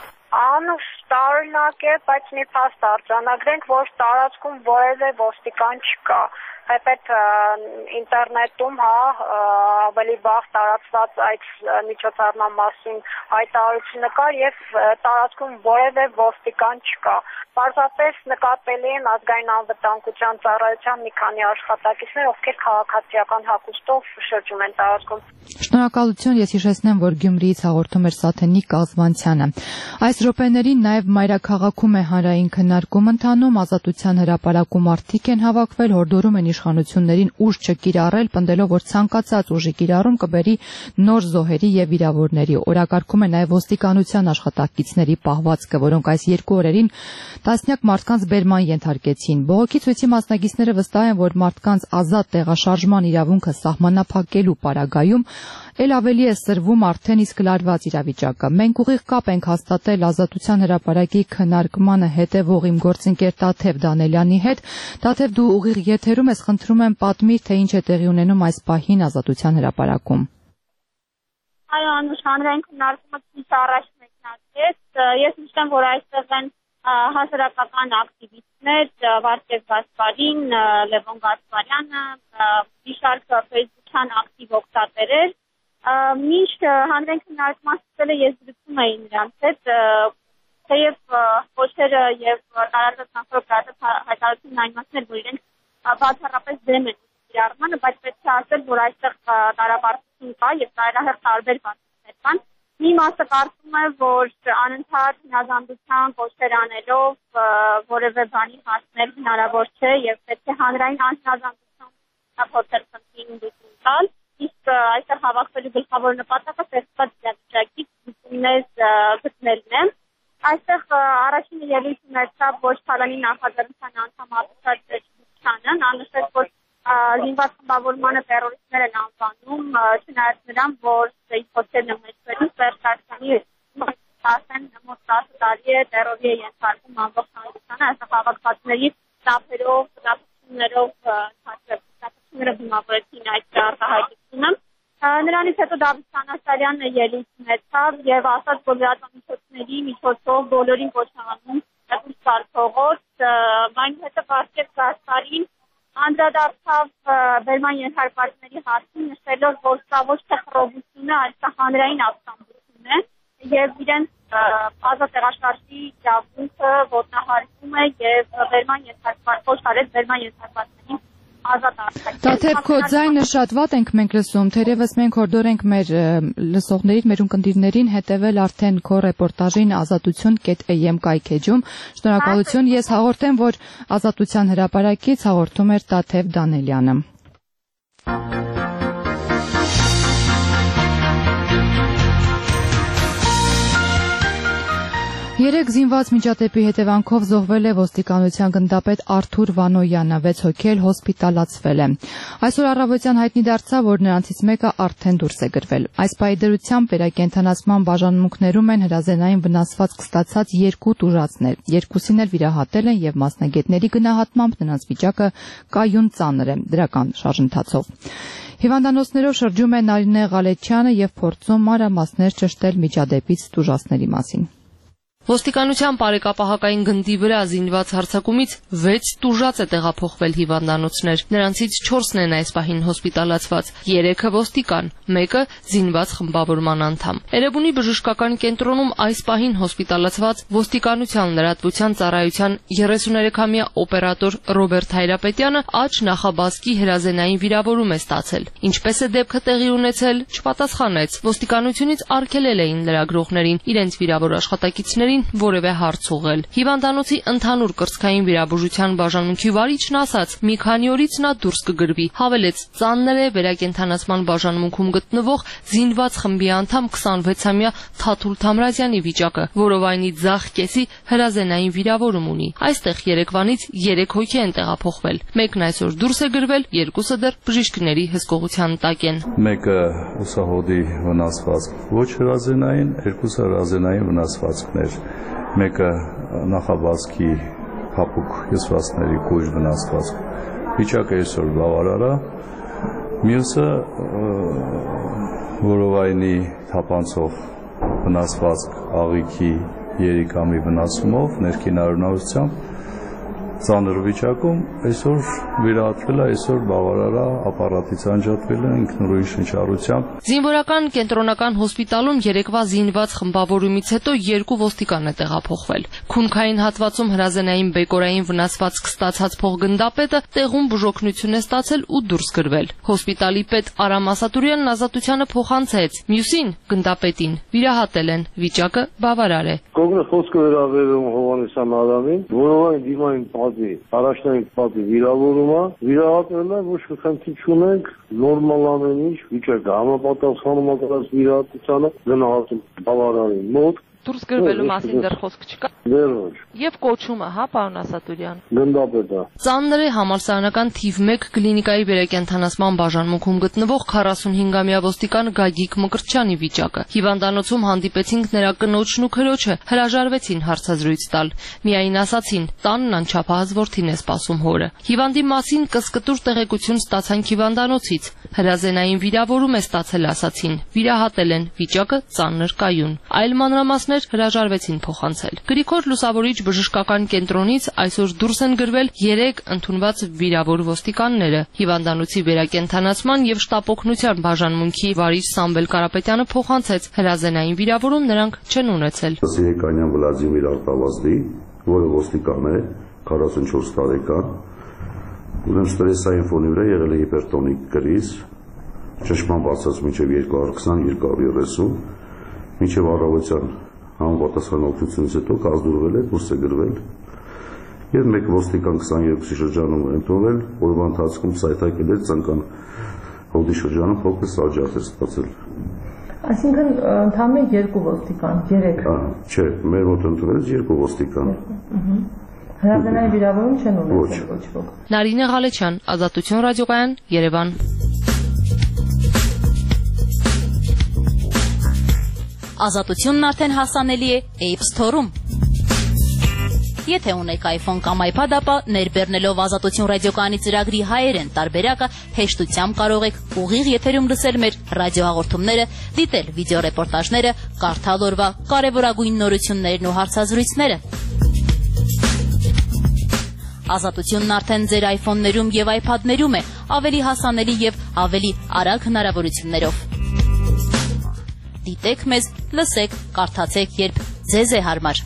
Տարօրինակ է, բայց մի փաստ արձանագրենք, որ տարածքում որևէ ոստիկան չկա։ Հետեւետ ինտերնետում ավելի վաղ տարածված այդ միջոցառման մասին հայտարարությունը կար եւ տարածքում որևէ ոստիկան չկա։ Պարզապես նկատելի են ազգային անվտանգության ծառայության մի քանի աշխատակիցներ, ովքեր քաղաքացիական հագուստով շրջում են տարածքում։ Շնորհակալություն, ես հիշեցնեմ, որ Գյումրիից հաղորդում էր Սաթենիկ Կազմանցյանը։ Այս րոպեներին նաև մայրաքաղաքում է հանրային քննարկում ընթանում, Ազատության հրապարակում մարդիկ են հավաքվել, հորդորում են իշխանություններին ուժ չկիրառել, պնդելով, որ ցանկացած ուժի կիրառում կբերի նոր զոհերի եւ վիրավորների։ Օրակարգում է նաև ոստիկանության աշխատակիցների պահվածքը, որոնք այս 2 օրերին տասնյակ մարդկանց բերման ենթարկեցին։ Բողոքի ցույցի մասնակիցները վստահ են, որ մարդկանց ազատ տեղաշարժման իրավունքը սահմանափակելու պարագայում էլ ավելի է սրվում արդեն իսկ լարված իրավիճակը։ Մենք ուղիղ կապ ենք հաստատել Ազատության հրապարակի քննարկմանը հետևող իմ գործընկեր Տաթև Դանելյանի հետ։ Տաթև, դու ուղիղ եթերում ես, խնդրում եմ պատմիր, թե ինչ է տեղի ունենում այս պահին Ազատության հրապարակում։ Այո, Անուշ, հանրային քննարկումը քիչ առաջ մեկնարկեց։ Ես միշտ եմ, որ այստեղ են հասարակական ակտիվիստներ, Վարդգես Գասպարին, Լևոն Գասպարյանը, մի շարք ֆեյսբուքյան ակտիվ օգտատերեր։ Միշտ հանրային քննարկման սկսելը ես զրուցում էի նրանց հետ, թեև փոստերը եւ տարածած նախորդ հայտարարությունն այն մասն էր, որ իրենք բացառապես դեմ են կիրառմանը, բայց պետք է ասել, որ այստեղ տարաբարձություն կա եւ տարահեղ տարբեր բացումներ կան։ Մի մասը կարծում է, որ անընդհատ հնազանդության կոչեր անելով որևէ բանի հասնել հնարավոր չէ եւ պետք է հանրային անհնազանդության փորձել խնդրին լուծում տալ։ Իսկ այստեղ հավաքվելու գլխավոր նպատակը ստեղծված իրավիճակից լուծումներ գտնելն է։ Այստեղ առաջինը ելույթ ունեցավ ոչ Թալանի նախաձեռնության անդամ Աբսատ Չիչյանը, նա նշեց, որ զինված խմբավորմանը տերորիստներ են անվանում, չնայած նրան, որ իհոթերն մեկվելուն Սերժ Սարգսյանի մոտ 10 տարի է տերորի է ենթարկում ամբողջ հանրությանը, այստեղ հավաքվածների տապերով, տապություններով տապությունները դիմավորեցին այդ արտահայտությունը։ Նրանից հետո Դավիթ Սանասարյանը ելույթ ունեցավ եւ ասաց, որ լրատվամիջոցների միջոցով բոլորին կոչանում դուրս գալ փողոց, այն հետո Վարդգես Գասպարին անդրադարձավ բերման ենթարկվածների հարցին, նշելով, որ սա ոչ թե խռովություն է, այլ հանրային ապստամբություն է եւ իրենց ազատ տեղաշարժի իրավունքը ոտնահարվում է եւ բերման ենթարկվածներին Տաթև, քո ձայնը շատ վատ ենք մենք լսում, թերևս մենք հորդորենք մեր լսողներին, մեր ունկնդիրներին հետևել արդեն քո ռեպորտաժին azatutyon.am կայքեջում։ Շնորհակալություն, ես հաղորդեմ, որ Ազատության հրապարակից հաղորդում էր Տաթև Դանելյանը։ Երեք զինված միջադեպի հետևանքով զոհվել է ոստիկանության գնդապետ Արթուր Վանոյանը, 6 հոգի էլ հոսպիտալացվել է։ Այսօր առավոտյան հայտնի դարձավ, որ նրանցից մեկը արդեն դուրս է գրվել։ Այս պայդրությամբ վերակենդանացման բաժանմունքներում են հրազենային վնասվածք ստացած 2 տուժածներ։ Երկուսին էլ վիրահատել են եւ մասնագետների գնահատմամբ նրանց վիճակը կայուն ծանր է դրական շարժընթացով։ Հիվանդանոցներով շրջում է Նարինե Ղալեչյանը եւ փորձում մանրամասներ ճշտել միջադեպից տուժածների մասին։ Ոստիկանության բարեկապահակային գնդի վրա զինված հարձակումից 6 տուժած է տեղափոխվել հիվանդանոցներ։ Նրանցից 4-ն են այս պահին հոսպիտալացված, 3-ը ոստիկան, 1-ը զինված խմբավորման անդամ։ Էրեբունի բժշկական կենտրոնում այս պահին հոսպիտալացված ոստիկանության լրատվության ծառայության 33-ամյա օպերատոր Ռոբերտ Հայրապետյանը աջ նախաբազկի հրազենային վիրավորում է ստացել։ Ինչպես է դեպքը տեղի ունեցել, չպատասխանեց։ Ոստիկանությունից արգելել էին լրագրողներին իրենց վիրավոր աշխատակիցների գործիչներին որևէ հարց ուղղել։ Հիվանդանոցի ընդհանուր կրծքային վիրաբուժության բաժանմունքի վարիչն ասաց, մի քանի օրից նա դուրս կգրվի, հավելեց, ծանր է վերակենդանացման բաժանմունքում գտնվող զինված խմբի անդամ 26-ամյա Թաթուլ Թամրազյանի վիճակը, որովայնի ձախ կեսի հրազենային վիրավորում ունի։ Այստեղ երեկվանից 3 հոգի են տեղափոխվել։ Մեկն այսօր դուրս է գրվել, երկուսը դեռ բժիշկների հսկողության տակ են։ Մեկը ուսահոդի վնասվածք, ոչ հրազենային, երկուսը հրազենային վնասվածքներ։ Մեկը նախաբազկի փափուկ հյուսվածքների կույր վնասվածք։ Վիճակը այսօր բավարար է։ Մյուսը որովայնի թափանցող վնասվածք աղիքի երիկամի վնասումով ներքին արյունարությամբ ծանր վիճակում այսօր վիրահատվել է, այսօր բավարար է, ապարատից անջատվել է ինքնուրույն շնչառությամբ։ Զինվորական կենտրոնական հոսպիտալում երեկվա զինված խմբավորումից հետո 2 ոստիկան է տեղափոխվել։ Քունքային հատվածում հրազենային բեկորային վնասվածք ստացած փոխգնդապետը տեղում բուժօգնություն է ստացել ու դուրս գրվել։ Հոսպիտալի պետ Արամ Ասատուրյանն ազատությանը փոխանցեց։ Մյուսին գնդապետին վիրահատել են, վիճակը բավարար է։ Կողմը խոսքը վերաբերում Հովհաննեսյան Արամին, որովայն դիմային առաջնային պատի վիրավորումը, վիրահատելը ոչ մի խնդիր չունենք, նորմալ ամեն ինչ, վիճակը համապատասխանում ակրած վիրահատությանը, գնահատում բավարարին մոտ։ Դուրս գրվելու մասին դեռ խոսք չկա։ Դեռ ոչ։ Եվ կոչումը, հա, պարոն Ասատուրյան։ Գնդապետը։ Ծանր է համալսարանական թիվ 1 կլինիկայի վերակենդանացման բաժանմունքում գտնվող 45-ամյա ոստիկան Գագիկ Մկրտչյանի վիճակը։ Հիվանդանոցում հանդիպեցինք նրա կնոջն ու քրոջը, հրաժարվեցին հարցազրույց տալ։ Միայն ասացին, տանն անչափահաս որդին է սպասում հորը։ Հիվանդի մասին կսկտուր տեղեկություն ստացանք հիվանդանոցից։ Հրազենային վիրավորում է ստացել, ասացին։ Վիրահատել են, վիճակը ծանր կայուն։ Այլ մանրամասներ հրաժարվեցին փոխանցել։ Գրիգոր Լուսավորիչ բժշկական կենտրոնից այսօր դուրս են գրվել 3 ընդունված վիրավոր ոստիկանները։ Հիվանդանոցի վերակենդանացման եւ շտապօգնության բաժանմունքի վարիչ Սամվել Կարապետյանը փոխանցեց, հրազենային վիրավորում նրանք չեն ունեցել։ Սիրեկանյան Վլադիմիր Արտավազդի, որը ոստիկան է, 44 տարեկան, ուրեմն ստրեսային ֆոնի վրա եղել է հիպերտոնիկ կրիզ, ճնշման բացած մինչև 220-230, մինչև առավոտյան համապատասխան օգնությունից հետո կազդուրվել է, դուրս է գրվել, եւ մեկ ոստիկան 22-ի շրջանում ընդունվել, օրվա ընթացքում սայթակել է ցանկան հոդի շրջանում փոքր սարժարդ է ստացել։ Այսինքն ընդհանրապես 2 ոստիկան, 3։ Չէ, մեր մոտ ընդունելից 2 ոստիկան։ Հրազենային վիրավորում չեն ունեցել ոչ ոք։ Նարինե Ղալեչյան, Ազատություն ռադիոկայան, Երևան։ Ազատությունն արդեն հասանելի է App Store-ում։ Եթե ունեք iPhone կամ iPad, ապա ներբեռնելով Ազատություն ռադիոկայանի ծրագրի հայերեն տարբերակը հեշտությամբ կարող եք ուղիղ եթերում լսել մեր ռադիոհաղորդումները, դիտել վիդեոռեպորտաժները, կարդալ օրվա կարևորագույն նորություններն ու հարցազրույցները։ Ազատությունն արդեն ձեր iPhone-ներում եւ iPad-ներում է, ավելի հասանելի եւ ավելի արագ հնարավորություններով։ Դիտեք մեզ, լսեք, կարդացեք, երբ ձեզ է հարմար։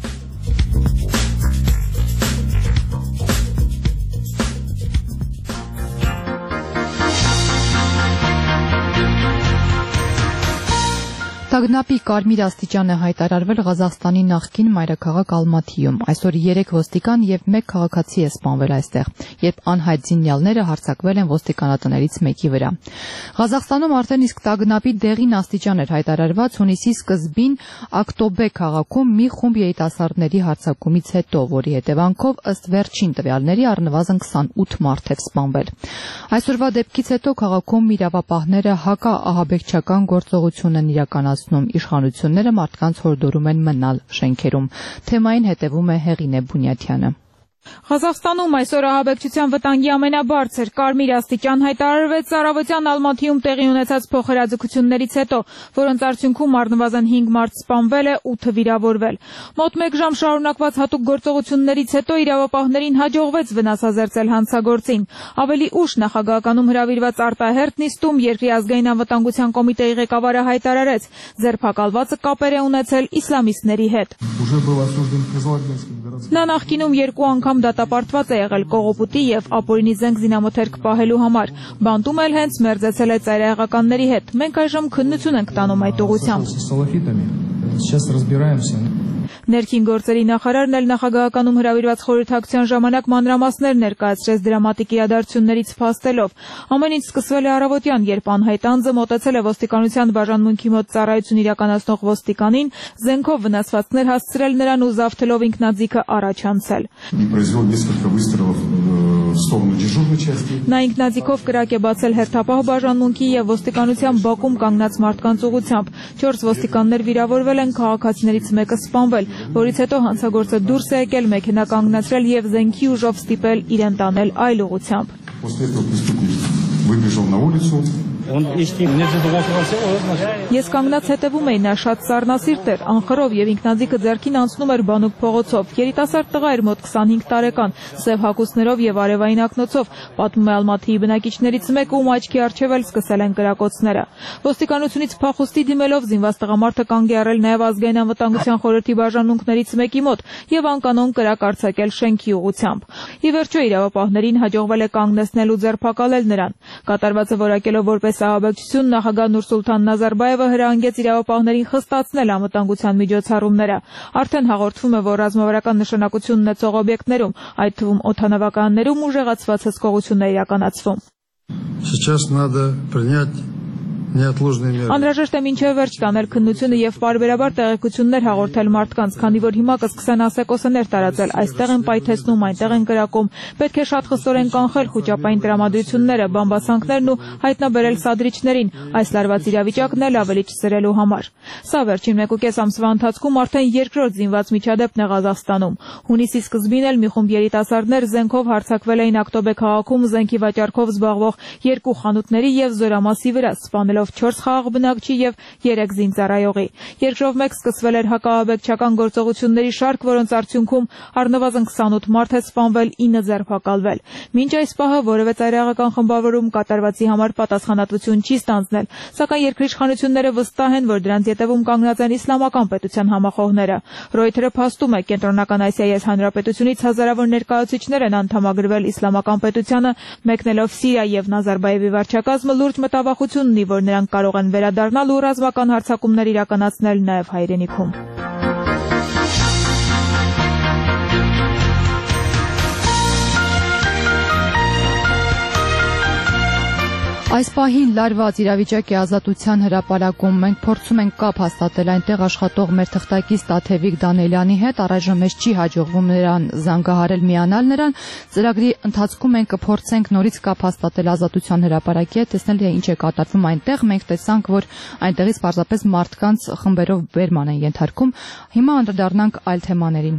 Տագնապի կարմիր աստիճան է հայտարարվել Ղազախստանի նախկին մայրաքաղաք Ալմաթիում։ Այսօր 3 ոստիկան եւ 1 քաղաքացի է սպանվել այստեղ, երբ անհայտ զինյալները հարձակվել են ոստիկանատներից մեկի վրա։ Ղազախստանում արդեն իսկ տագնապի դեղին աստիճան էր հայտարարված հունիսի սկզբին Ակտոբե քաղաքում մի խումբ երիտասարդների հարձակումից հետո, որի հետևանքով ըստ վերջին տվյալների առնվազն 28 մարդ է սպանվել։ Այսօրվա դեպքից հետո քաղաքում իրավապահները հակաահաբեկչական գործողություն են իրականացնում, իշխանությունները մարդկանց հորդորում են մնալ շենքերում։ Թեմային հետևում է Հեղինե Բունյաթյանը։ Ղազախստանում այսօր ահաբեկչության վտանգի ամենաբարձր կարմիր աստիճան հայտարարվեց առավոտյան Ալմաթիում տեղի ունեցած փոխհրաձգություններից հետո, որոնց արդյունքում առնվազն 5 մարդ սպանվել է, 8 վիրավորվել։ Մոտ 1 ժամ շարունակված հատուկ գործողություններից հետո իրավապահներին հաջողվեց վնասազերծել հանցագործին։ Ավելի ուշ նախագահականում հրավիրված արտահերթ նիստում Երկրի ազգային անվտանգության կոմիտեի ղեկավարը հայտարարեց, ձերբակալվածը կապեր է ունեցել իսլամիստների հետ։ Նա նախկինում 2 անգամ դատապարտված է եղել կողոպուտի եւ ապօրինի զենք զինամթերք պահելու համար։ Բանտում էլ հենց մերձեցել է ծայրահեղականների հետ։ Մենք այժմ քննություն ենք տանում այդ ուղղությամբ։ Ներքին գործերի նախարարն էլ նախագահականում հրավիրված խորհրդակցության ժամանակ մանրամասներ ներկայացրեց դրամատիկ իրադարձություններից փաստելով։ Ամեն ինչ սկսվել է առավոտյան, երբ անհայտ անձը մոտեցել է ոստիկանության բաժանմունքի մոտ ծառայություն իրականացնող ոստիկանին, զենքով վնասվածքներ հասցրել նրան ու զավթելով ինքնաձիգը առաջ անցել։ Նա ինքնաձիգով կրակ է բացել հերթապահ բաժանմունքի եւ ոստիկանության բակում կանգնած մարդկանց ուղղությամբ։ 4 ոստիկաններ վիրավորվել են, քաղաքացիներից մեկը սպանվել, որից հետո հանցագործը դուրս է եկել, մեքենա կանգնացրել եւ զենքի ուժով ստիպել իրեն տանել այլ ուղղությամբ։ Ես կանգնած հետևում էի, նա շատ սառնասիրտ էր, անխռով եւ ինքնաձիգը ձեռքին անցնում էր բանուկ փողոցով։ Երիտասարդ տղա էր, մոտ 25 տարեկան, սև հագուստներով եւ արևային ակնոցով, պատմում է Ալմաթիի բնակիչներից մեկը, ում աչքի առջև էլ սկսել են կրակոցները։ Ոստիկանությունից փախուստի դիմելով զինված տղամարդը կանգ է առել նաեւ ազգային անվտանգության խորհրդի բաժանմունքներից մեկի մոտ եւ անկանոն կրակ արձակել շենքի ուղղությամբ։ Ի վերջո իրավապահներին հաջողվել է կանգնեցնել ու ձերբակալել նրան։ Կատարվածը որակելով որպես ահաբեկչություն, նախագահ Նուրսուլթան Նազարբաևը հրահանգեց իրավապահներին խստացնել անվտանգության միջոցառումները։ Արդեն հաղորդվում է, որ ռազմավարական նշանակություն ունեցող օբյեկտներում, այդ թվում օդանավականներում ուժեղացված հսկողություն է իրականացվում։ Անհրաժեշտ է մինչև վերջ տանել քննությունը եւ պարբերաբար տեղեկություններ հաղորդել մարդկանց, քանի որ հիմա կսկսեն ասեկոսներ տարածել, այստեղ են պայթեցնում, այնտեղ են կրակում։ Պետք է շատ խստորեն կանխել խոճապային տրամադրությունները, բամբասանքներն ու հայտնաբերել սադրիչներին, այս լարված իրավիճակն էլ ավելի չսրելու համար։ Սա վերջին 1.5 ամսվա ընթացքում արդեն երկրորդ զինված միջադեպն է Ղազախստանում։ Հունիսի սկզբին էլ մի խումբ երիտասարդներ զենքով հարձակվել էին Ակտոբե քաղաքում զենքի վաճառքով զբաղվող 2 խանութների եւ Զորամասի վրա, սպանելով 4 խաղաղ բնակչի եւ 3 զինծառայողի։ Երկրով մեկ սկսվել էր հակահաբեկչական գործողությունների շարք, որոնց արդյունքում առնվազն 28 մարդ է սպանվել, 9 ձերբակալվել։ Մինչ այս պահը որևէ ծայրահեղական խմբավորում կատարվածի համար պատասխանատվություն չի ստանձնել, սակայն երկրի իշխանությունները վստահ են, որ դրանց ետևում կանգնած են իսլամական պետության համախոհները։ Ռոյթերը փաստում է, Կենտրոնական Ասիայի հանրապետությունից հազարավոր ներկայացուցիչներ են անդամագրվել իսլամական պետությանը, մեկնելով Սիրիա եւ Նազարբաևի վարչակազմը լուրջ մտավախություն ունի, որ նրանք կարող են վերադառնալ ու ռազմական հարձակումներ իրականացնել նաև հայրենիքում։ Այս պահին լարված իրավիճակի ազատության հրապարակում մենք փորձում ենք կապ հաստատել այնտեղ աշխատող մեր թղթակից Տաթևիկ Դանելյանի հետ, առայժմ մեզ չի հաջողվում նրան զանգահարել միանալ նրան, ծրագրի ընթացքում մենք կփորձենք նորից կապ հաստատել ազատության հրապարակի հետ, տեսնել թե ինչ է կատարվում այնտեղ, մենք տեսանք, որ այնտեղից պարզապես մարդկանց խմբերով բերման են ենթարկում, հիմա անդրադառնանք այլ թեմաներին։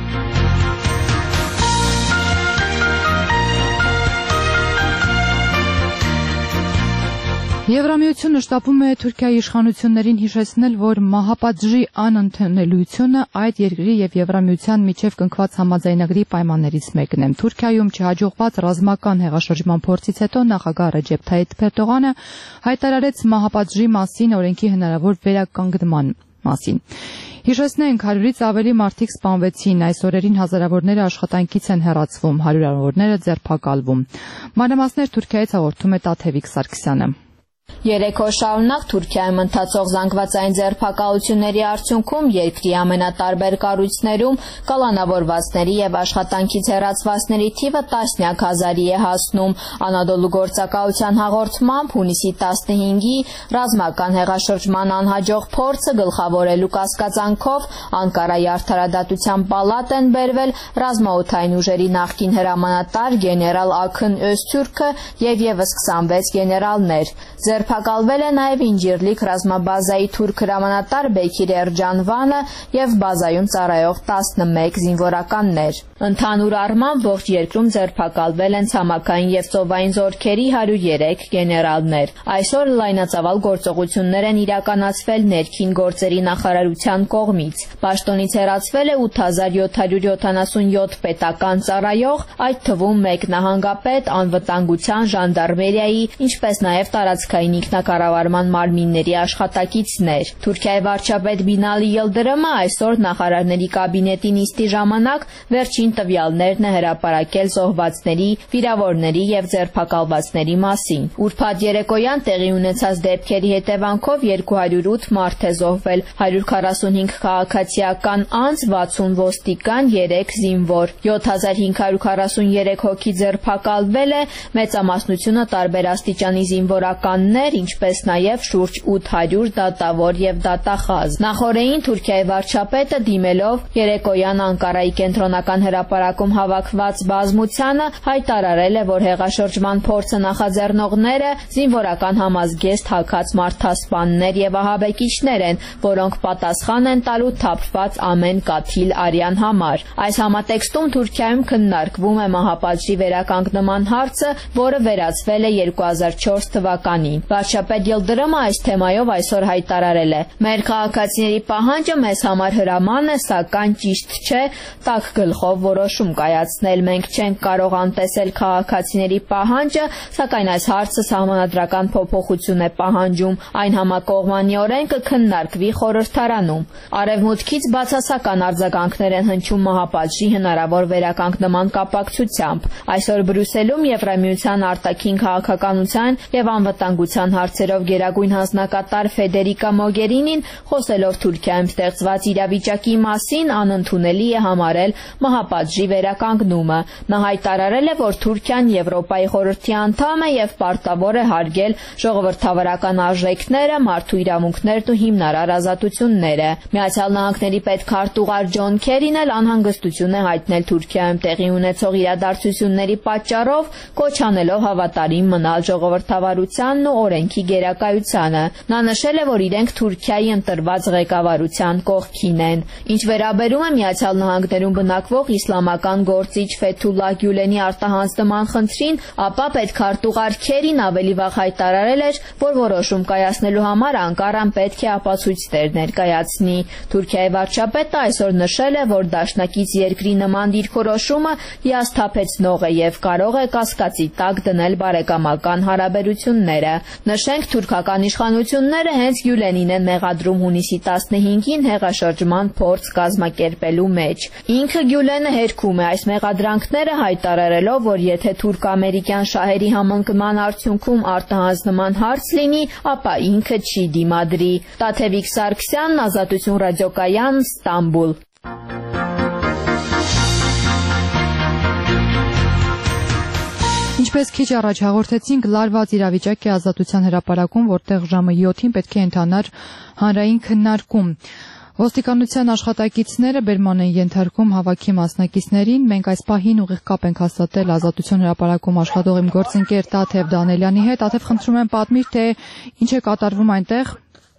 Եվրամիությունը շտապում է Թուրքիայի իշխանություններին հիշեցնել, որ մահապատժի անընդունելությունը այդ երկրի եւ Եվրամիության միջև կնքված համաձայնագրի պայմաններից մեկն է։ Թուրքիայում չհաջողված ռազմական հեղաշրջման փորձից հետո նախագահ Ռեջեփ Թայիփ Էրդողանը հայտարարեց մահապատժի մասին օրենքի հնարավոր վերականգնման մասին։ Հիշեցնենք, 100-ից ավելի մարդիկ սպանվեցին, այս օրերին հազարավորները աշխատանքից են հեռացվում, հարյուրավորները ձերբակալվում։ Մանրամասներ Թուրքիայից հաղորդում է Տաթևիկ Սարգսյանը։ 3 օր շարունակ Թուրքիայում ընթացող զանգվածային ձերբակալությունների արդյունքում երկրի ամենատարբեր կառույցներում կալանավորվածների եւ աշխատանքից հեռացվածների թիվը տասնյակ հազարի է հասնում։ Անադոլու գործակալության հաղորդմամբ հունիսի 15-ի ռազմական հեղաշրջման անհաջող փորձը գլխավորելու կասկածանքով Անկարայի արդարադատության պալատ են բերվել ռազմաօդային ուժերի նախկին հրամանատար գեներալ Աքն Öztürkը եւ եւս 26 գեներալներ։ Ձերբակալվել է նաև Ինջիրլիկ ռազմաբազայի թուրք հրամանատար Բեկիր Էրջանվանը եւ բազայում ծառայող 11 զինվորականներ։ Ընդհանուր առմամբ ողջ երկրում ձերբակալվել են ցամաքային եւ ծովային զորքերի 103 գեներալներ։ Այսօր լայնածավալ գործողություններ են իրականացվել ներքին գործերի նախարարության կողմից։ Պաշտոնից հեռացվել է 8777 պետական ծառայող, այդ թվում 1 նահանգապետ, անվտանգության, ժանդարմերիայի, ինչպես նաև տարածքային ինքնակառավարման մարմինների աշխատակիցներ։ Թուրքիայի վարչապետ Բինալի Yıldırımը այսօր նախարարների կաբինետի նիստի ժամանակ վերջին տվյալներն է հրապարակել զոհվածների, վիրավորների եւ ձերբակալվածների մասին։ Ուրբաթ երեկոյան տեղի ունեցած դեպքերի հետևանքով 208 մարդ է զոհվել, 145 քաղաքացիական անձ, 60 ոստիկան, 3 զինվոր, 7543 հոգի ձերբակալվել է, մեծամասնությունը տարբեր աստիճանի զինվորականներ, ինչպես նաև շուրջ 800 դատավոր եւ դատախազ։ Նախորդին Թուրքիայի վարչապետը դիմելով երեկոյան Անկարայի կենտրոնական հրապարակում հավաքված բազմությանը հայտարարել է, որ հեղաշրջման փորձը նախաձեռնողները զինվորական համազգեստ հագած մարդասպաններ եւ ահաբեկիչներ են, որոնք պատասխան են տալու թափված ամեն կաթիլ արյան համար։ Այս համատեքստում Թուրքիայում քննարկվում է մահապատժի վերականգնման հարցը, որը վերացվել է 2004 թվականին։ Վարչապետ Yıldırımը այս թեմայով այսօր հայտարարել է. «Մեր քաղաքացիների պահանջը մեզ համար հրաման է, սակայն ճիշտ չէ տաք գլխով որոշում կայացնել։ Մենք չենք կարող անտեսել քաղաքացիների պահանջը, սակայն այս հարցը սահմանադրական փոփոխություն է պահանջում։ Այն համակողմանի օրենքը քննարկվի խորհրդարանում»։ Արևմուտքից բացասական արձագանքներ են հնչում մահապատժի հնարավոր վերականգնման կապակցությամբ։ Այսօր Բրյուսելում Եվրամիության արտաքին քաղաքականության եւ անվտանգության հարցերով գերագույն հանձնակատար Ֆեդերիկա Մոգերինին, խոսելով Թուրքիայում ստեղծված իրավիճակի մասին, անընդունելի է համարել մահապատժի վերականգնումը։ Նա հայտարարել է, որ Թուրքիան Եվրոպայի խորհրդի անդամ է եւ պարտավոր է հարգել ժողովրդավարական արժեքները, մարդու իրավունքներն ու հիմնարար ազատությունները։ Միացյալ Նահանգների պետքարտուղար Ջոն Քերին էլ անհանգստություն է հայտնել Թուրքիայում տեղի ունեցող իրադարձությունների պատճառով, կոչ անելով հավատարիմ մնալ ժողովրդավարությանն ու օրենքի գերակայությանը։ Նա նշել է, որ իրենք Թուրքիայի ընտրված ղեկավարության կողքին են։ Ինչ վերաբերում է Միացյալ Նահանգներում բնակվող իսլամական գործիչ Ֆեթուլլահ Գյուլենի արտահանձնման խնդրին, ապա պետքարտուղար Քերին ավելի վաղ հայտարարել էր, որ որոշում կայացնելու համար Անկարան պետք է ապացույցներ ներկայացնի։ Թուրքիայի վարչապետը այսօր նշել է, որ դաշնակից երկրի նման դիրքորոշումը հիասթափեցնող է եւ կարող է կասկածի տակ դնել բարեկամական հարաբերությունները։ Նշենք, թուրքական իշխանությունները հենց Գյուլենին են մեղադրում հունիսի 15-ին հեղաշրջման փորձ կազմակերպելու մեջ։ Ինքը Գյուլենը հերքում է այս մեղադրանքները, հայտարարելով, որ եթե թուրք-ամերիկյան շահերի համընկման արդյունքում արտահանձնման հարց լինի, ապա ինքը չի դիմադրի։ Տաթևիկ Սարգսյան, Ազատություն ռադիոկայան, Ստամբուլ։ Ինչպես քիչ առաջ հաղորդեցինք, լարված իրավիճակ է Ազատության հրապարակում, որտեղ ժամը 7-ին պետք է ընթանար հանրային քննարկում։ Ոստիկանության աշխատակիցները բերման են ենթարկում հավաքի մասնակիցներին։ Մենք այս պահին ուղիղ կապ ենք հաստատել Ազատություն հրապարակում աշխատող իմ գործընկեր Տաթև Դանելյանի հետ։ Տաթև, խնդրում եմ պատմիր, թե ինչ է կատարվում այնտեղ։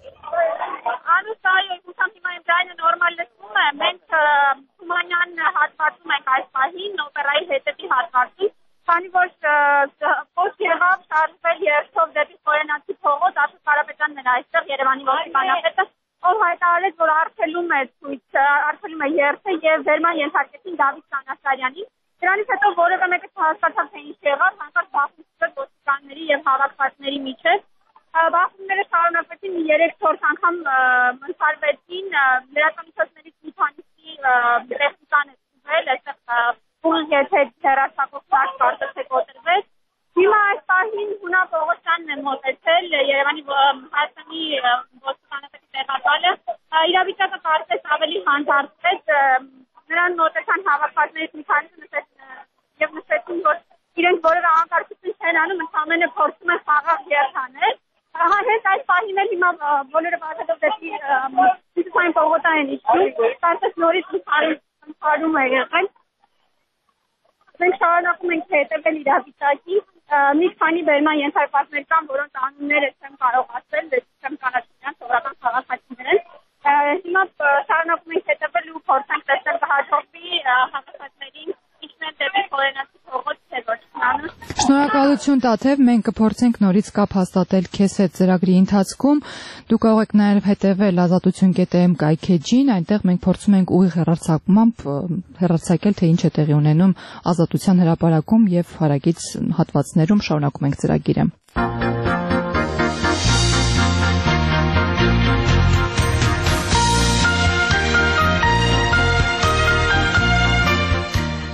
Նորմալ լսվում է, մենք Թումանյան հատվածում ենք այս պահին, օպերայի հետևի հատվածում, քանի որ փոս եղավ շարժվել երթով դեպի Խորենացի փողոց, Աշոտ Կարապետյանն էր այստեղ, Երևանի ոստիկանապետը, ով հայտարարեց, որ արգելում է երթը եւ վերման ենթարկեցին Դավիթ Սանասարյանին։ Դրանից հետո որևէ մեկը չհասկացավ, թե ինչ եղավ, հանկարծ բախումներ ոստիկանների եւ հավաքվածների միջեւ։ Բախումները շարունակվեցին 3-4 անգամ ընթարվեցին, լրատվամիջոցներից մի քանիսի տեխնիկան է ստուգվել, այստեղ ուղիղ եթե հեռարձակող կարծես կոտրվեց։ Հիմա այս պահին Հունա Պողոսյանն է մոտեցել, Երևանի Հայաստանի ոստիկանապետի տեղակալը, իրավիճակը կարծես ավելի հանդարտվեց, նրան մոտեցան հավաքվածներից մի քանիսը եւ նշեցին, որ իրենք որևէ անկարգություն չեն անում, ընդամենը փորձում են խաղաղ երթ անել։ Հենց այս պահին էլ հիմա բոլորը վազելով դեպի Սիսուխային պողոտա են իջնում, կարծես նորից ընթարում է եղել։ Մենք շարունակում ենք հետևել իրավիճակի, մի քանի բերման ենթարկվածներ կան, որոնց անունները չեմ կարող ասել, չեմ կանացնյան սովորական քաղաքացիներ են։ Հիմա շարունակում ենք հետևել ու փորձենք տեսնել կհաջողվի հավաքվածներին իջնել դեպի Խորենացի փողոց, թե ոչ։ Շնորհակալություն Տաթև, մենք կփորձենք նորից կապ հաստատել քեզ հետ ծրագրի ընթացքում։ Դուք կարող եք նաև հետևել azatutun.am կայքեջին, այնտեղ մենք փորձում ենք ուղիղ հեռարձակմամբ հեռարձակել, թե ինչ է տեղի ունենում Ազատության հրապարակում եւ հարակից հատվածներում, շարունակում ենք ծրագիրը։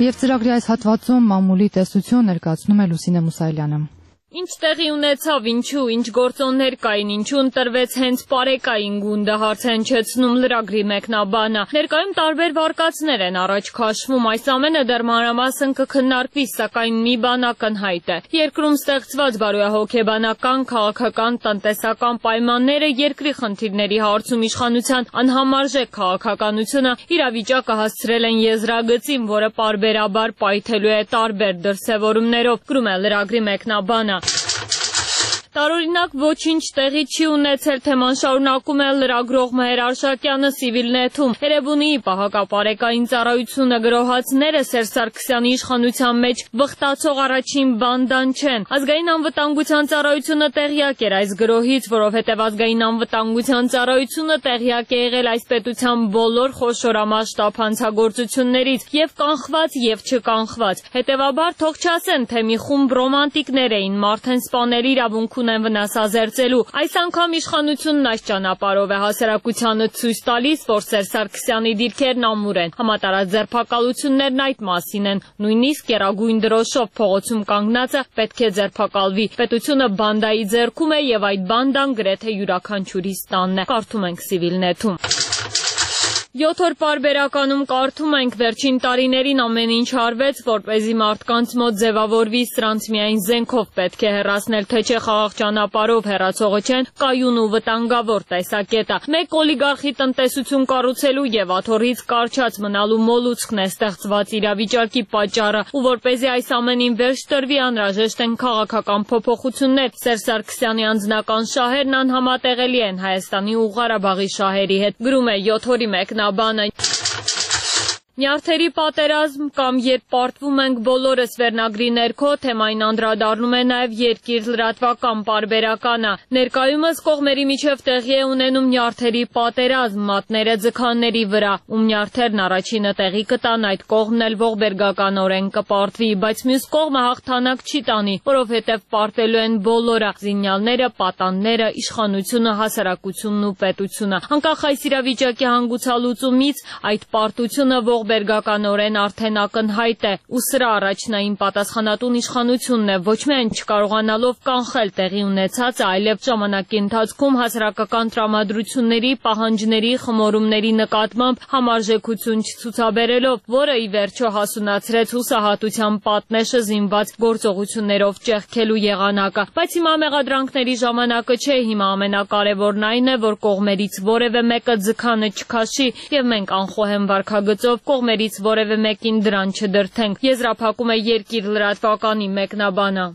Եվ ծրագրի այս հատվածում մամուլի տեսություն ներկայացնում է Լուսինե Մուսայելյանը։ Ինչ տեղի ունեցավ, ինչու, ինչ գործոններ կային, ինչու ընտրվեց հենց Պարեկային գունդը, հարց է հնչեցնում լրագրի մեկնաբանը։ Ներկայում տարբեր վարկածներ են առաջ քաշվում, այս ամենը դեռ մանրամասն կքննարկվի, սակայն մի բան ակնհայտ է։ Երկրում ստեղծված բարոյահոգեբանական, քաղաքական, տնտեսական պայմանները երկրի խնդիրների հարցում իշխանության անհամարժեք քաղաքականությունը իրավիճակը հասցրել են եզրագծին, որը պարբերաբար պայթելու է տարբեր դրսևորումներով, գրում է լրագրի մեկնաբանը։ Տարօրինակ ոչինչ տեղի չի ունեցել, թեման շարունակում է լրագրող Մհեր Արշակյանը Civilnet-ում։ Էրեբունիի պահակապարեկային ծառայությունը գրոհածները Սերժ Սարգսյանի իշխանության մեջ վխտացող առաջին բանդան չեն։ Ազգային անվտանգության ծառայությունը տեղյակ էր այս գրոհից, որովհետև ազգային անվտանգության ծառայությունը տեղյակ է եղել այս պետության բոլոր խոշորամասշտաբ հանցագործություններից, եւ կանխված եւ չկանխված։ Հետևաբար թող չասեն, թե մի խումբ ռոմանտիկներ էին, մարդ են սպանել իրավունք են վնասազերծելու։ Այս անգամ իշխանությունն այս ճանապարհով է հասարակությանը ցույց տալիս, որ Սերժ Սարգսյանի դիրքերն ամուր են։ Համատարած ձերբակալություններն այդ մասին են։ Նույնիսկ գերագույն դրոշով փողոցում կանգնածը պետք է ձերբակալվի։ Պետությունը բանդայի ձեռքում է եւ այդ բանդան գրեթե յուրաքանչյուրիս տանն է։ Կարդում ենք Civilnet-ում։ 7 օր պարբերականում կարդում ենք վերջին տարիներին ամեն ինչ արվեց, որպեսզի մարդկանց մոտ ձևավորվի սրանց միայն զենքով պետք է հեռացնել, թե չէ խաղաղ ճանապարհով հեռացողը չեն, կայուն ու վտանգավոր տեսակետը։ Մեկ օլիգարխի տնտեսություն կառուցելու եւ աթոռից կարճած մնալու մոլուցքն է ստեղծված իրավիճակի պատճառը, ու որպեսզի այս ամենին վերջ տրվի անհրաժեշտ են քաղաքական փոփոխություններ։ Սերժ Սարգսյանի անձնական շահերն անհամատեղելի են Հայաստանի ու Ղարաբաղի շահերի հետ, գրում է 7 օրի մեկնաբանը։ Նյարդերի պատերազմ կամ երբ պարտվում ենք բոլորս վերնագրի ներքո, թեմային անդրադառնում է նաև երկիր լրատվական պարբերականը։ Ներկայումս կողմերի միջև տեղի է ունենում նյարդերի պատերազմ, մատները ձգանների վրա, ում նյարդերն առաջինը տեղի կտան, այդ կողմն էլ ողբերգականորեն կպարտվի, բայց մյուս կողմը հաղթանակ չի տանի, որովհետև պարտվելու են բոլորը՝ զինյալները, պատանները, իշխանությունը, հասարակությունն ու պետությունը։ Անկախ այս իրավիճակի հանգուցալուծումից այդ պարտությունը ողբերգականորեն արդեն ակնհայտ է, ու սրա առաջնային պատասխանատուն իշխանությունն է, ոչ միայն չկարողանալով կանխել տեղի ունեցածը, այլև ժամանակի ընթացքում հասարակական տրամադրությունների, պահանջների, խմորումների նկատմամբ համարժեքություն չցուցաբերելով, որը ի վերջո հասունացրեց հուսահատության պատնեշը զինված գործողություններով ճեղքելու եղանակը։ Բայց հիմա մեղադրանքների ժամանակը չէ, հիմա ամենակարևորն այն է, որ կողմերից որևէ մեկը ձգանը չքաշի, եւ մենք անխոհեմ վարքագծով կողմերից որևէ մեկին դրան չդրթենք, եզրափակում է Երկիր լրատվականի մեկնաբանը։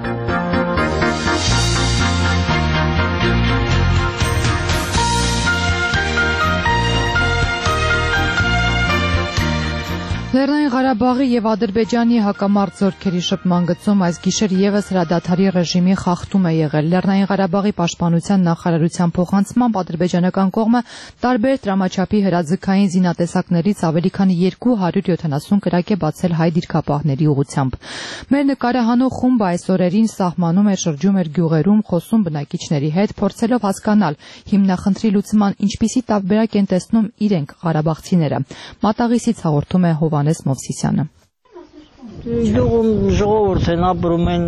Լեռնային Ղարաբաղի եւ Ադրբեջանի հակամարտ զորքերի շփման գծում այս գիշեր եւս հրադադարի ռեժիմի խախտում է եղել։ Լեռնային Ղարաբաղի պաշտպանության նախարարության փոխանցմամբ ադրբեջանական կողմը տարբեր տրամաչափի հրաձգային զինատեսակներից ավելի քան 270 կրակ է բացել հայ դիրքապահների ուղղությամբ։ Մեր նկարահանող խումբը այս օրերին սահմանում էր, շրջում էր գյուղերում, խոսում բնակիչների հետ, փորձելով հասկանալ հիմնախնդրի լուծման ինչպիսի տարբերակ են տեսնում իրենք ղարաբաղցիները։ Մատաղիսից հաղորդում է Հովանես Մովսիսյանը։ Գյուղում ժողովուրդ են ապրում են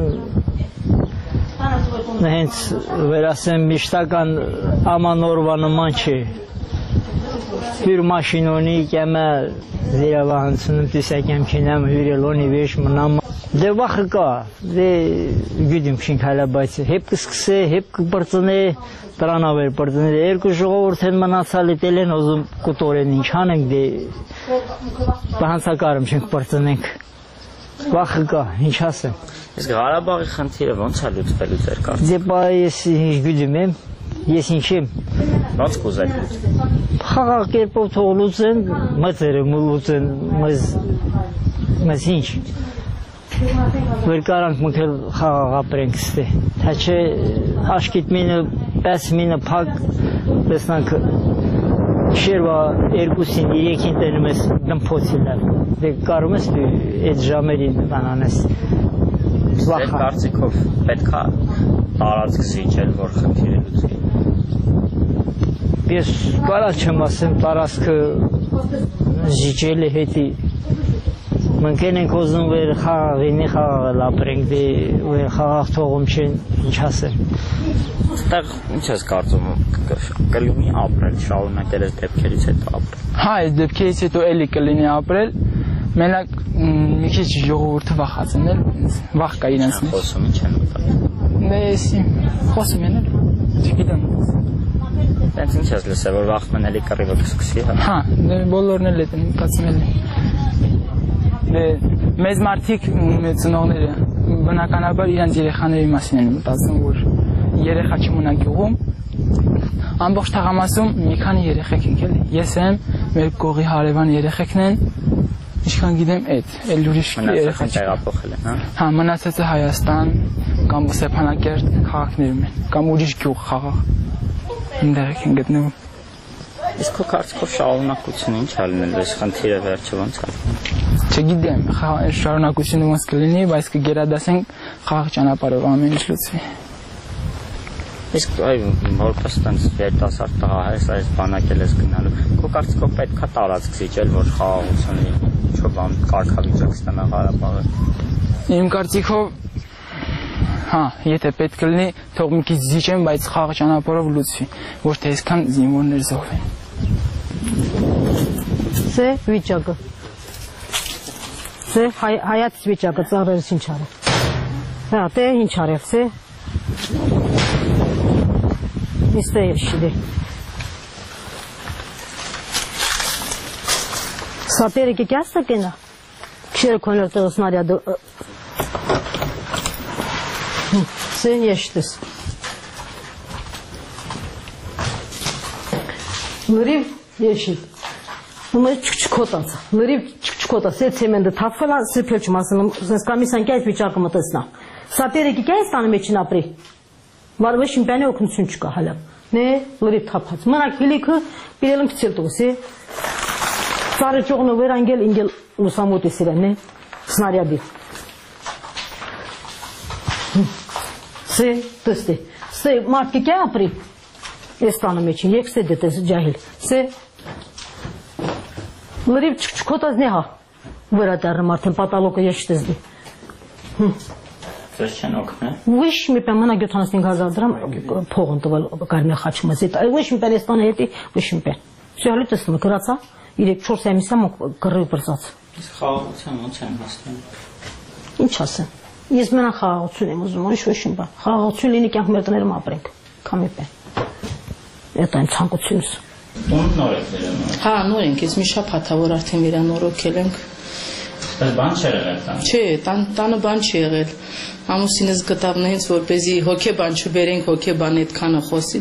հենց վերասեմ միշտական ամանորվա նման չէ։ Հյուր մաշին ունի, կեմը զիրավահանցնում տիսակեմ չինեմ հյուրելոնի վեշ մնամ։ Դե վախը կա, դե գյուդիմ շինք հայլա բայց հեպ կսկսե, հեպ կպրծնե, տրանավեր պրծնե, երկու ժողովուրդ են մնացալի տել են ոզում կուտորեն ինչ հանենք, դե բահանցակարում շինք պրծնենք, վախը կա, ինչ ասեմ։ Իսկ Ղարաբաղի խնդիրը ոնց է լուծվելու ձեր կարծիքով։ Դե բա ես գյուդիմ եմ, ես ինչ եմ։ Ոնց կուզեք լուծել։ Խաղաղ կերպով թող լուծեն, մծերը լուծեն, մեզ ինչ։ Որ կարանք մքել խաղաղ ապրենք ստե, թե չէ աշկիտ մինը, պես մինը պակ, տեսնանք շերվա երկուսին, իրեքին տենում ես դմփոցիլներ, դե կարում ես այդ ժամերին բանանես, Ձեր կարծիքով պետք է տարածք զիջել, որ խնդիրը լուծվի։ Ես կարա չեմ ասեմ տարածքը զիջել է հետի Մենք ենք ուզում վեր խաղաղինի խաղաղել ապրենք, դե վեր խաղաղ թողում չեն, ինչ ասեմ։ Այդտեղ ինչ ես կարծում, կլինի ապրել, շարունակել ես դեպքերից հետո ապրել։ Հա, այս դեպքերից հետո էլի կլինի ապրել, մենակ մի քիչ ժողովուրդը վախած են, վախ կա իրենց մեջ։ Խոսում ինչ են մտածում։ Ես խոսում են, չգիտեմ։ Տենց ինչ ես լսել, որ վախում են էլի կռիվը կսկսի, հա։ Հա, բոլորն էլ են մտածում էլի։ Մեծ մարդիկ, մեծ ծնողները բնականաբար իրենց երեխաների մասին են մտածում, որ երեխա չմնա գյուղում։ Ամբողջ թաղամասում մի քանի երեխեք ենք էլի։ Ես եմ, մեր կողի հարևան երեխեքն են, ինչքան գիտեմ էլ ուրիշ երեխա տեղափոխել են, հա։ Հա, մնացածը Հայաստան կամ Ստեփանակերտ քաղաքներում են, կամ ուրիշ գյուղ խաղաղ։ Այնտեղ են գտնվում։ Իսկ քո կարծիքով շարունակությունը ինչ է լինելու, այս խնդիրը վերջը ոնց է։ Չգիտեմ, շարունակությունը ոնց կլինի, բայց կգերադասենք խաղաղ ճանապարհով ամեն ինչ լուծվի։ Իսկ որպես տենց երիտասարդ տղա ես, այս բանակել ես գնալու։ Քո կարծիքով պետք է տարածք զիջել, որ խաղաղություն լինի, ինչո՞ւ բան կարգավիճակ ստանա Ղարաբաղը։ Իմ կարծիքով հա, եթե պետք լինի, թող մի քիչ զիջեն, բայց խաղաղ ճանապարհով լուծվի, ոչ թե այսքան զինվորներ զոհվեն։ Սե վիճակը։ Սե հայաց վիճակը ծառերս ինչ արել։ Հա, դե ինչ արել, սե։ Իստե շիդե։ Սատերը կյասը կենա։ Քշերը կոներ տեղը սնարյադը։ Սեն եշտես։ Լրիվ եշիտ։ Նմը չկոտացը։ Լրիվ չկոտա։ Սե ցեմենդը թափվելա, սրբել չմասնում, զնես կամիսան կյայց վիճակը մտեսնա։ Սատերը կյայց տանը մեջին ապրի։ Վարվե շիմպյանի օգնություն չկա հալա։ Նե լրիվ թափած։ Մնակ հիլիքը պիրելն քցել տոս է։ Ծառը ճողնը վեր անգել լուսամուտի սիրեն, նե սնարյադի։ Սե տստի։ Սե մարդկի կյա ապրի։ Ես տանը մեջին, եկստե դետես ջահիլ։ Սե լրիվ չկոտած նե հա։ Վրա դարը մարդեն պատալոկը եշտեզդի։ Ձեզ չեն օգնել։ Ոչ մի բան մնա 75,000 դրամ փող ընտվել կարմիր խաչումից հետ։ Ոչ մի բան էստան հետի, ոչ մի բան։ Շահալի տեսնում գրացա 3-4 ամիսա կռիվ բրծած։ Իսկ խաղաղության ոնց են հասնում։ Ինչ ասեմ։ Ես մենակ խաղաղություն եմ ուզում, ոչ մի բան։ Խաղաղություն լինի կյանք մեր տներում ապրենք։ Քամի բան։ Էդ այն ցանկությունս։ Տուն նոր եք վերանորոգել։ Հա, նոր ենք, ես մի շաբաթ ա որ արդեն վերանորոգել ենք։ Բան չէ եղել տան։ Չէ, տանը բան չի եղել։ Ամուսինս գտավն հենց որպեսզի հոգեբան չբերենք, հոգեբան այդքանը խոսի,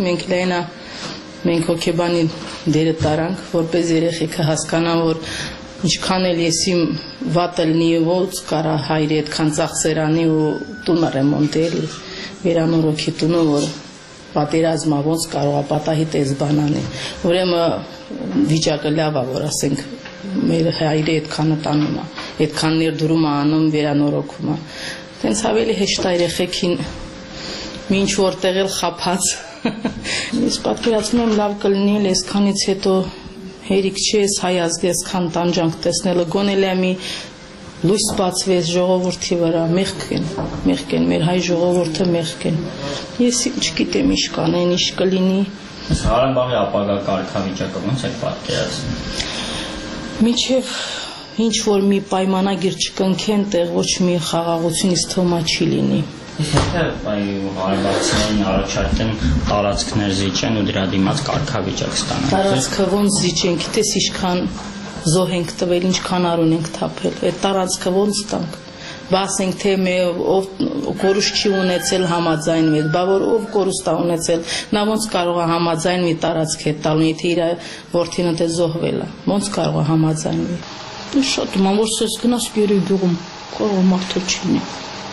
մենք հոգեբանի դերը տարանք, որպես երեխեքը հասկանան, որ ինչքան էլ ես իմ վատը լինի, ոնց կարա հայրի այդքան ծախսերանի ու տունը ռեմոնտել, վերանորոգի տունը, որ պատերազմա ոնց կարող է պատահի տես բան անի։ Ուրեմն վիճակը լավ է, որ ասենք մեր հայրի այդքանը տանում է, այդքան ներդրում է անում, վերանորոգում է։ Տենց ավելի հեշտ է երեխեքին ինչ որտեղ էլ խափած։ Ես պատկերացնում եմ լավ կլինի այսքանից հետո հերիք չի ես հայ ազգի այսքան տանջանք տեսնելը, գոնել է մի լույս բացվեց ժողովրդի վրա, մեղք են, մեր հայ ժողովուրդը մեղք են։ Ես չգիտեմ ինչ կանեն, ինչ կլինի։ Ղարաբաղի ապագա կարգավիճակը ոնց է պատկերացնում։ Մինչև ինչ որ մի պայմանագիր չկնքեն, տեղ ոչ մի խաղաղություն ինձ թվում է չի լինի։ Իսկ եթե ղարաբաղցիներին առաջարկեն տարածքներ զիջեն ու դրա դիմաց կարգավիճակ ստանան։ Տարածքը ոնց զիջենք, գիտես ինչքան զոհ ենք տվել, ինչքան արուն ենք թափել, այդ տարածքը ոնց տանք։ Բա ասենք թե ով կորուստ չի ունեցել համաձայնվի, բա որ ով կորուստ է ունեցել, նա ոնց կարող է համաձայն մի տարածք հետ տալու, եթե իր որդին դե զոհվել է, ոնց կարող է համաձայնվի։ Շատ ում որ սես գնաս գերի գյուղում, կարող մարդը չի լինի։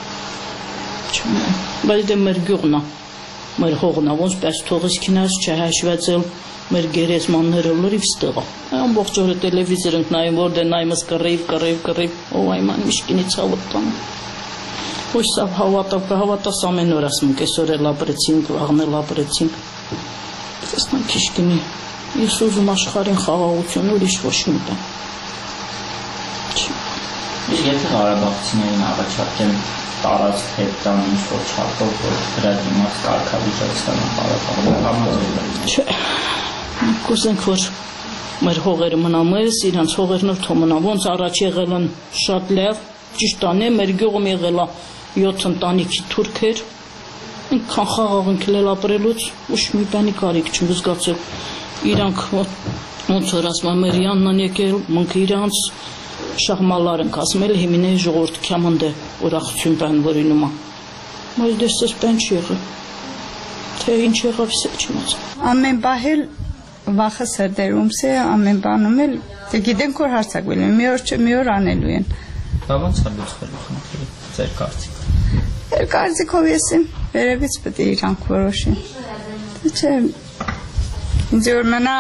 Բայց դե մեր գյուղն է, մեր հողն է, ոնց պես թողից քինած չհաշվեցել մեր գերեզմանները լրիվ ստեղա։ Ամբողջ օրը տելևիզոր ենք նայում, որ դե նայմս կռիվ, ով այման միշկինի ցավը տան։ Ոչ սա հավատաս ամեն օր ասում, կեսօր էլ ապրեցինք, վաղն էլ ապրեցինք։ Տեսնանք ինչ կինի։ Ես ուզում աշխարհին խաղաղություն, ուրիշ ոչ մի բան։ եթե Ղարաբաղցիներին առաջարկեն տարածք հետ տան ինչ-որ չափով, որ դրա դիմաց կարգավիճակ ստանան Ղարաբաղում, չէ, կուզենք, որ մեր հողերը մնա մեզ, իրանց հողերն էլ թող մնա, ոնց առաջ եղել են շատ լավ, ճիշտ անե, մեր գյուղում եղել է 7 ընտանիքի թուրքեր, ինքան խաղաղ ընկել ապրելուց, ուշ մի բանի կարիք չեմ զգացել, իրանք ոնց որ ասում մեր յանն եկել, մենք իրանց շաղմալար ենք ասմել, հիմինե ժողովուրդ կյամանդե ուրախություն բան որինում է, բայց դեսս բան չի եղել, թե ինչ եղավ սե չեմ ասում։ Ամեն բահել վախը սրդերում սե, ամեն բանում էլ, դե գիտենք որ հարցակվել են, մի օր անելու են։ Դա ոնց է լուծվելու խնդիրը, ձեր կարծիքով։ Ձեր կարծիքով ես եմ, վերևից պետք է իրանք որոշեն։ Թե չէ, ինձ որ մնա,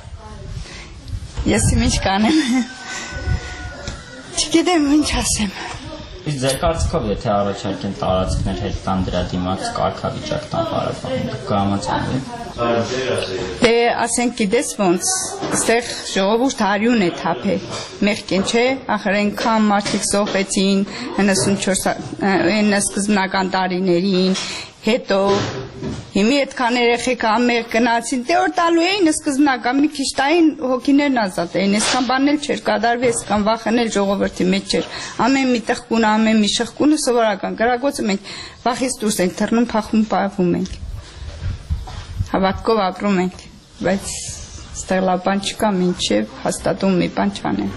ես իմ ինչ կանեմ, չգիտեմ ինչ ասեմ։ Իսկ ձեր կարծիքով եթե առաջարկեն տարածքներ հետ տան դրա դիմաց կարգավիճակ տան Ղարաբաղում, կհամաձայնվի։ Դե ասենք գիտես ոնց, այստեղ ժողովուրդ արյուն է թափել, մեղքեն չէ, ախր այնքան մարդիկ զոհվեցին 94 սկզբնական տարիներին, հետո հիմի այդքան երեխեք ամեղ գնացին, դե որ տալու էին սկզբնական մի քիչ տային հոգիներն ազատ էին, այսքան բանել չէր կատարվի, այսքան վախենել ժողովրդի մեջ չէր, ամեն մի տղկուն, ամեն մի շղկունը սովորական գրագոցը մենք վախից դուրս ենք թռնում, փախում, պահվում ենք, հավատքով ապրում ենք, բայց այստեղ լավ բան չկա, մինչև հաստատում մի բան չանեն։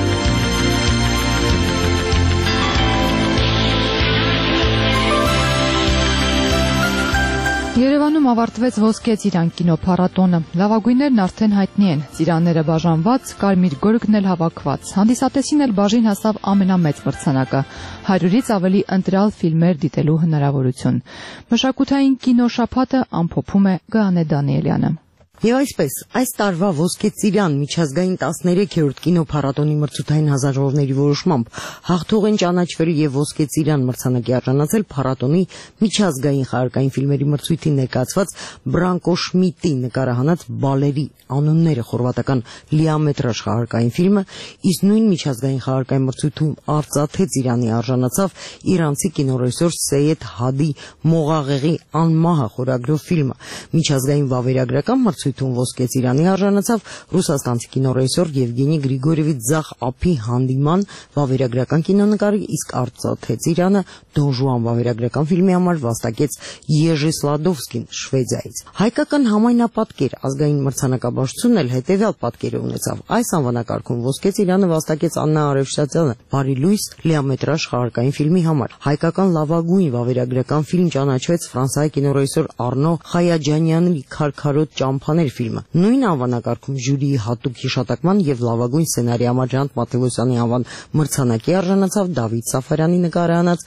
Երևանում ավարտվեց Ոսկե ծիրան կինոփառատոնը։ Լավագույններն արդեն հայտնի են։ Ծիրանները բաժանված, կարմիր գորգն էլ հավաքված։ Հանդիսատեսին էլ բաժին հասավ ամենամեծ մրցանակը՝ 100-ից ավելի ընտրյալ ֆիլմեր դիտելու հնարավորություն։ Մշակութային կինոշաբաթը ամփոփում է Գայանե Դանիելյանը։ Եվ այսպես, այս տարվա Ոսկե ծիրան միջազգային 13-րդ կինոփառատոնի մրցութային հանձնաժողովների որոշմամբ հաղթող են ճանաչվել եւ Ոսկե ծիրան մրցանակի արժանացել փառատոնի միջազգային խաղարկային ֆիլմերի մրցույթին ներկայացված Բրանկո Շմիդտի նկարահանած Բալերի անունները խորվատական լիամետրաժ խաղարկային ֆիլմը, իսկ նույն միջազգային խաղարկային մրցույթում արծաթե ծիրանի արժանացավ իրանցի կինոռեժիսոր Սեյեդ Հադի Մողաղեղի Անմահա խորագրով ֆիլմը։ Միջազգային վավերագրական մրցույթում Ոսկե ծիրանի արժանացավ ռուսաստանցի կինոռեժիսոր Եվգենի Գրիգորիևի Ձախ ափի հանդիման վավերագրական կինոնկարի, իսկ արծաթե ծիրանը Դոն Ժուան վավերագրական ֆիլմի համար վաստակեց Եժի Սլադովսկին Շվեդիայից։ Հայկական համայնապատկեր ազգային մրցանակաբաշխությունն էլ հետևյալ պատկերը ունեցավ։ Այս անվանակարգում Ոսկե ծիրանը վաստակեց Աննա Արևշտացյանը Բարի լույս լիամետրաժ խաղարկային ֆիլմի համար։ Հայկական լավագույն վավերագրական ֆիլմ ճանաչվեց Ֆրանսիայի կինոռեժիսոր Արնո Խայաջանյանի Քարքարոտ ճամփաներ ֆիլմը։ Նույն անվանակարգում ժյուրիի հատուկ հիշատակման եւ լավագույն սցենարի համար Ժանտ Մաթեոսյանի անվան մրցանակի արժանացավ Դավիթ Սաֆարյանի նկարահանած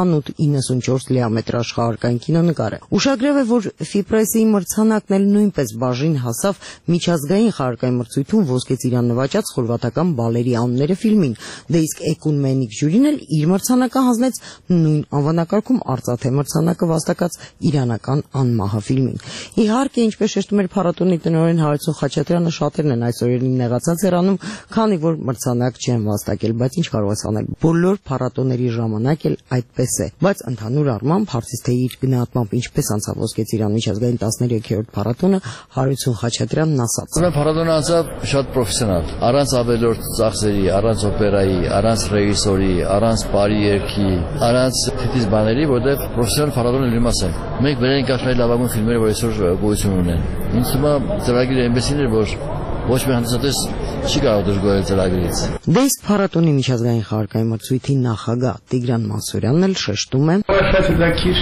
2894 լիամետրաժ խաղարկային կինոնկարը։ Ուշագրավ է, որ Ֆիպրեսի մրցանակն էլ նույնպես բաժին հասավ միջազգային խաղարկային մրցույթում Ոսկե ծիրան նվաճած խորվատական Բալերի անունները ֆիլմին։ Դե իսկ Էկունմենիկ ժյուրին էլ իր մրցանակը հանձնեց նույն անվանակարգում արծաթե մրցանակը վաստակած իրանական Անմահա ֆիլմին։ Իհարկե, ինչպես շեշտում էր փառատոնի տնօրեն Հարություն Խաչատրյանը, շատերն են այս օրերին նեղացած հեռանում, քանի որ մրցանակ չեն վաստակել, բայց ինչ կարող ես անել։ Բոլոր փառատոների ժամանակ էլ այդպես է։ Բայց ընդհանուր առմամբ հարցից թե իր գնահատմամբ ինչպես անցավ Ոսկե ծիրան միջազգային 13-րդ փառատոնը, Հարություն Խաչատրյանն ասաց. Ուրեմն փառատոնը անցավ շատ պրոֆեսիոնալ, առանց ավելորդ ծախսերի, առանց օպերայի, առանց ռեժիսորի, առանց բարի երգի, առանց թիթիզ բաների, որտեղ պրոֆեսիոնալ փառատոնը լիմաս է։ Մենք բերել ենք աշխարհի լավագույն ֆիլմերը, որ այսօր գոյություն ունեն։ Ինձ թվում է ծրագիրը այնպեսին էր, որ ոչ մի հանդիսատես չի կարող դժգոհել ծրագրից։ Դե իսկ փառատոնի միջազգային խաղարկային մրցույթի նախագահ Տիգրան Մանսուրյանն էլ շեշտում է. Շատ լավ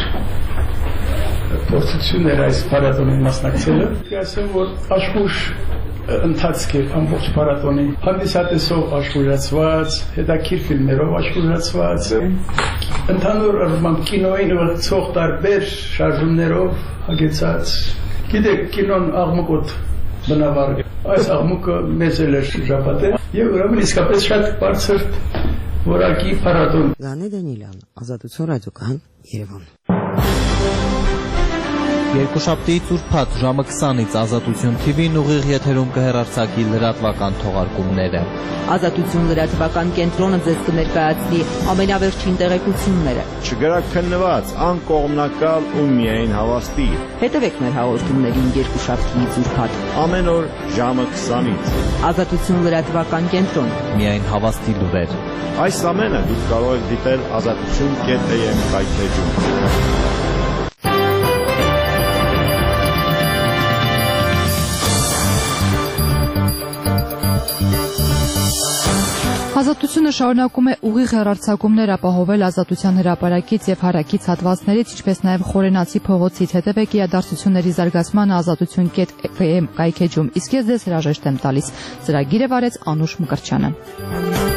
փորձություն էր այս փառատոնի մասնակցելը։ Ասեմ, որ աշխուժ ընթացք էր ամբողջ փառատոնի, հանդիսատեսով աշխուժացված, հետաքրքիր ֆիլմերով աշխուժացված, ընդհանուր առմամբ կինոյին ուղղված տարբեր շարժումներով հագեցած։ Գիտեք, կինոն աղմուկոտ բնավար է։ Այս աղմուկը մեծ էլ էր շրջապատել եւ ուրեմն իսկապես շատ բարձր որակի փառատոն։ Գայանե Դանիելյան, Ազատություն ռադիոկայան, Երևան։ Երկուշաբթիից ուրբաթ ժամը 20-ից Ազատություն TV-ն ուղիղ եթերում կհեռարձակի լրատվական թողարկումները։ Ազատություն լրատվական կենտրոնը ձեզ կներկայացնի ամենավերջին տեղեկությունները։ Չգրաքննված, անկողմնակալ ու միայն հավաստի։ Հետևեք մեր հաղորդումներին երկուշաբթիից ուրբաթ։ Ամեն օր ժամը 20-ից։ Ազատություն լրատվական կենտրոն։ Միայն հավաստի լուրեր։ Այս ամենը դուք կարող եք դիտել azatutun.am կայքեջում։ Ազատությունը շարունակում է ուղիղ հեռարձակումներ ապահովել Ազատության հրապարակից եւ հարակից հատվածներից, ինչպես նաեւ Խորենացի փողոցից։ Հետևեք իրադարձությունների զարգացմանը azatutun.am կայքեջում։ Իսկ ես ձեզ հրաժեշտ եմ տալիս։ Ծրագիրը վարեց Անուշ Մկրտչյանը։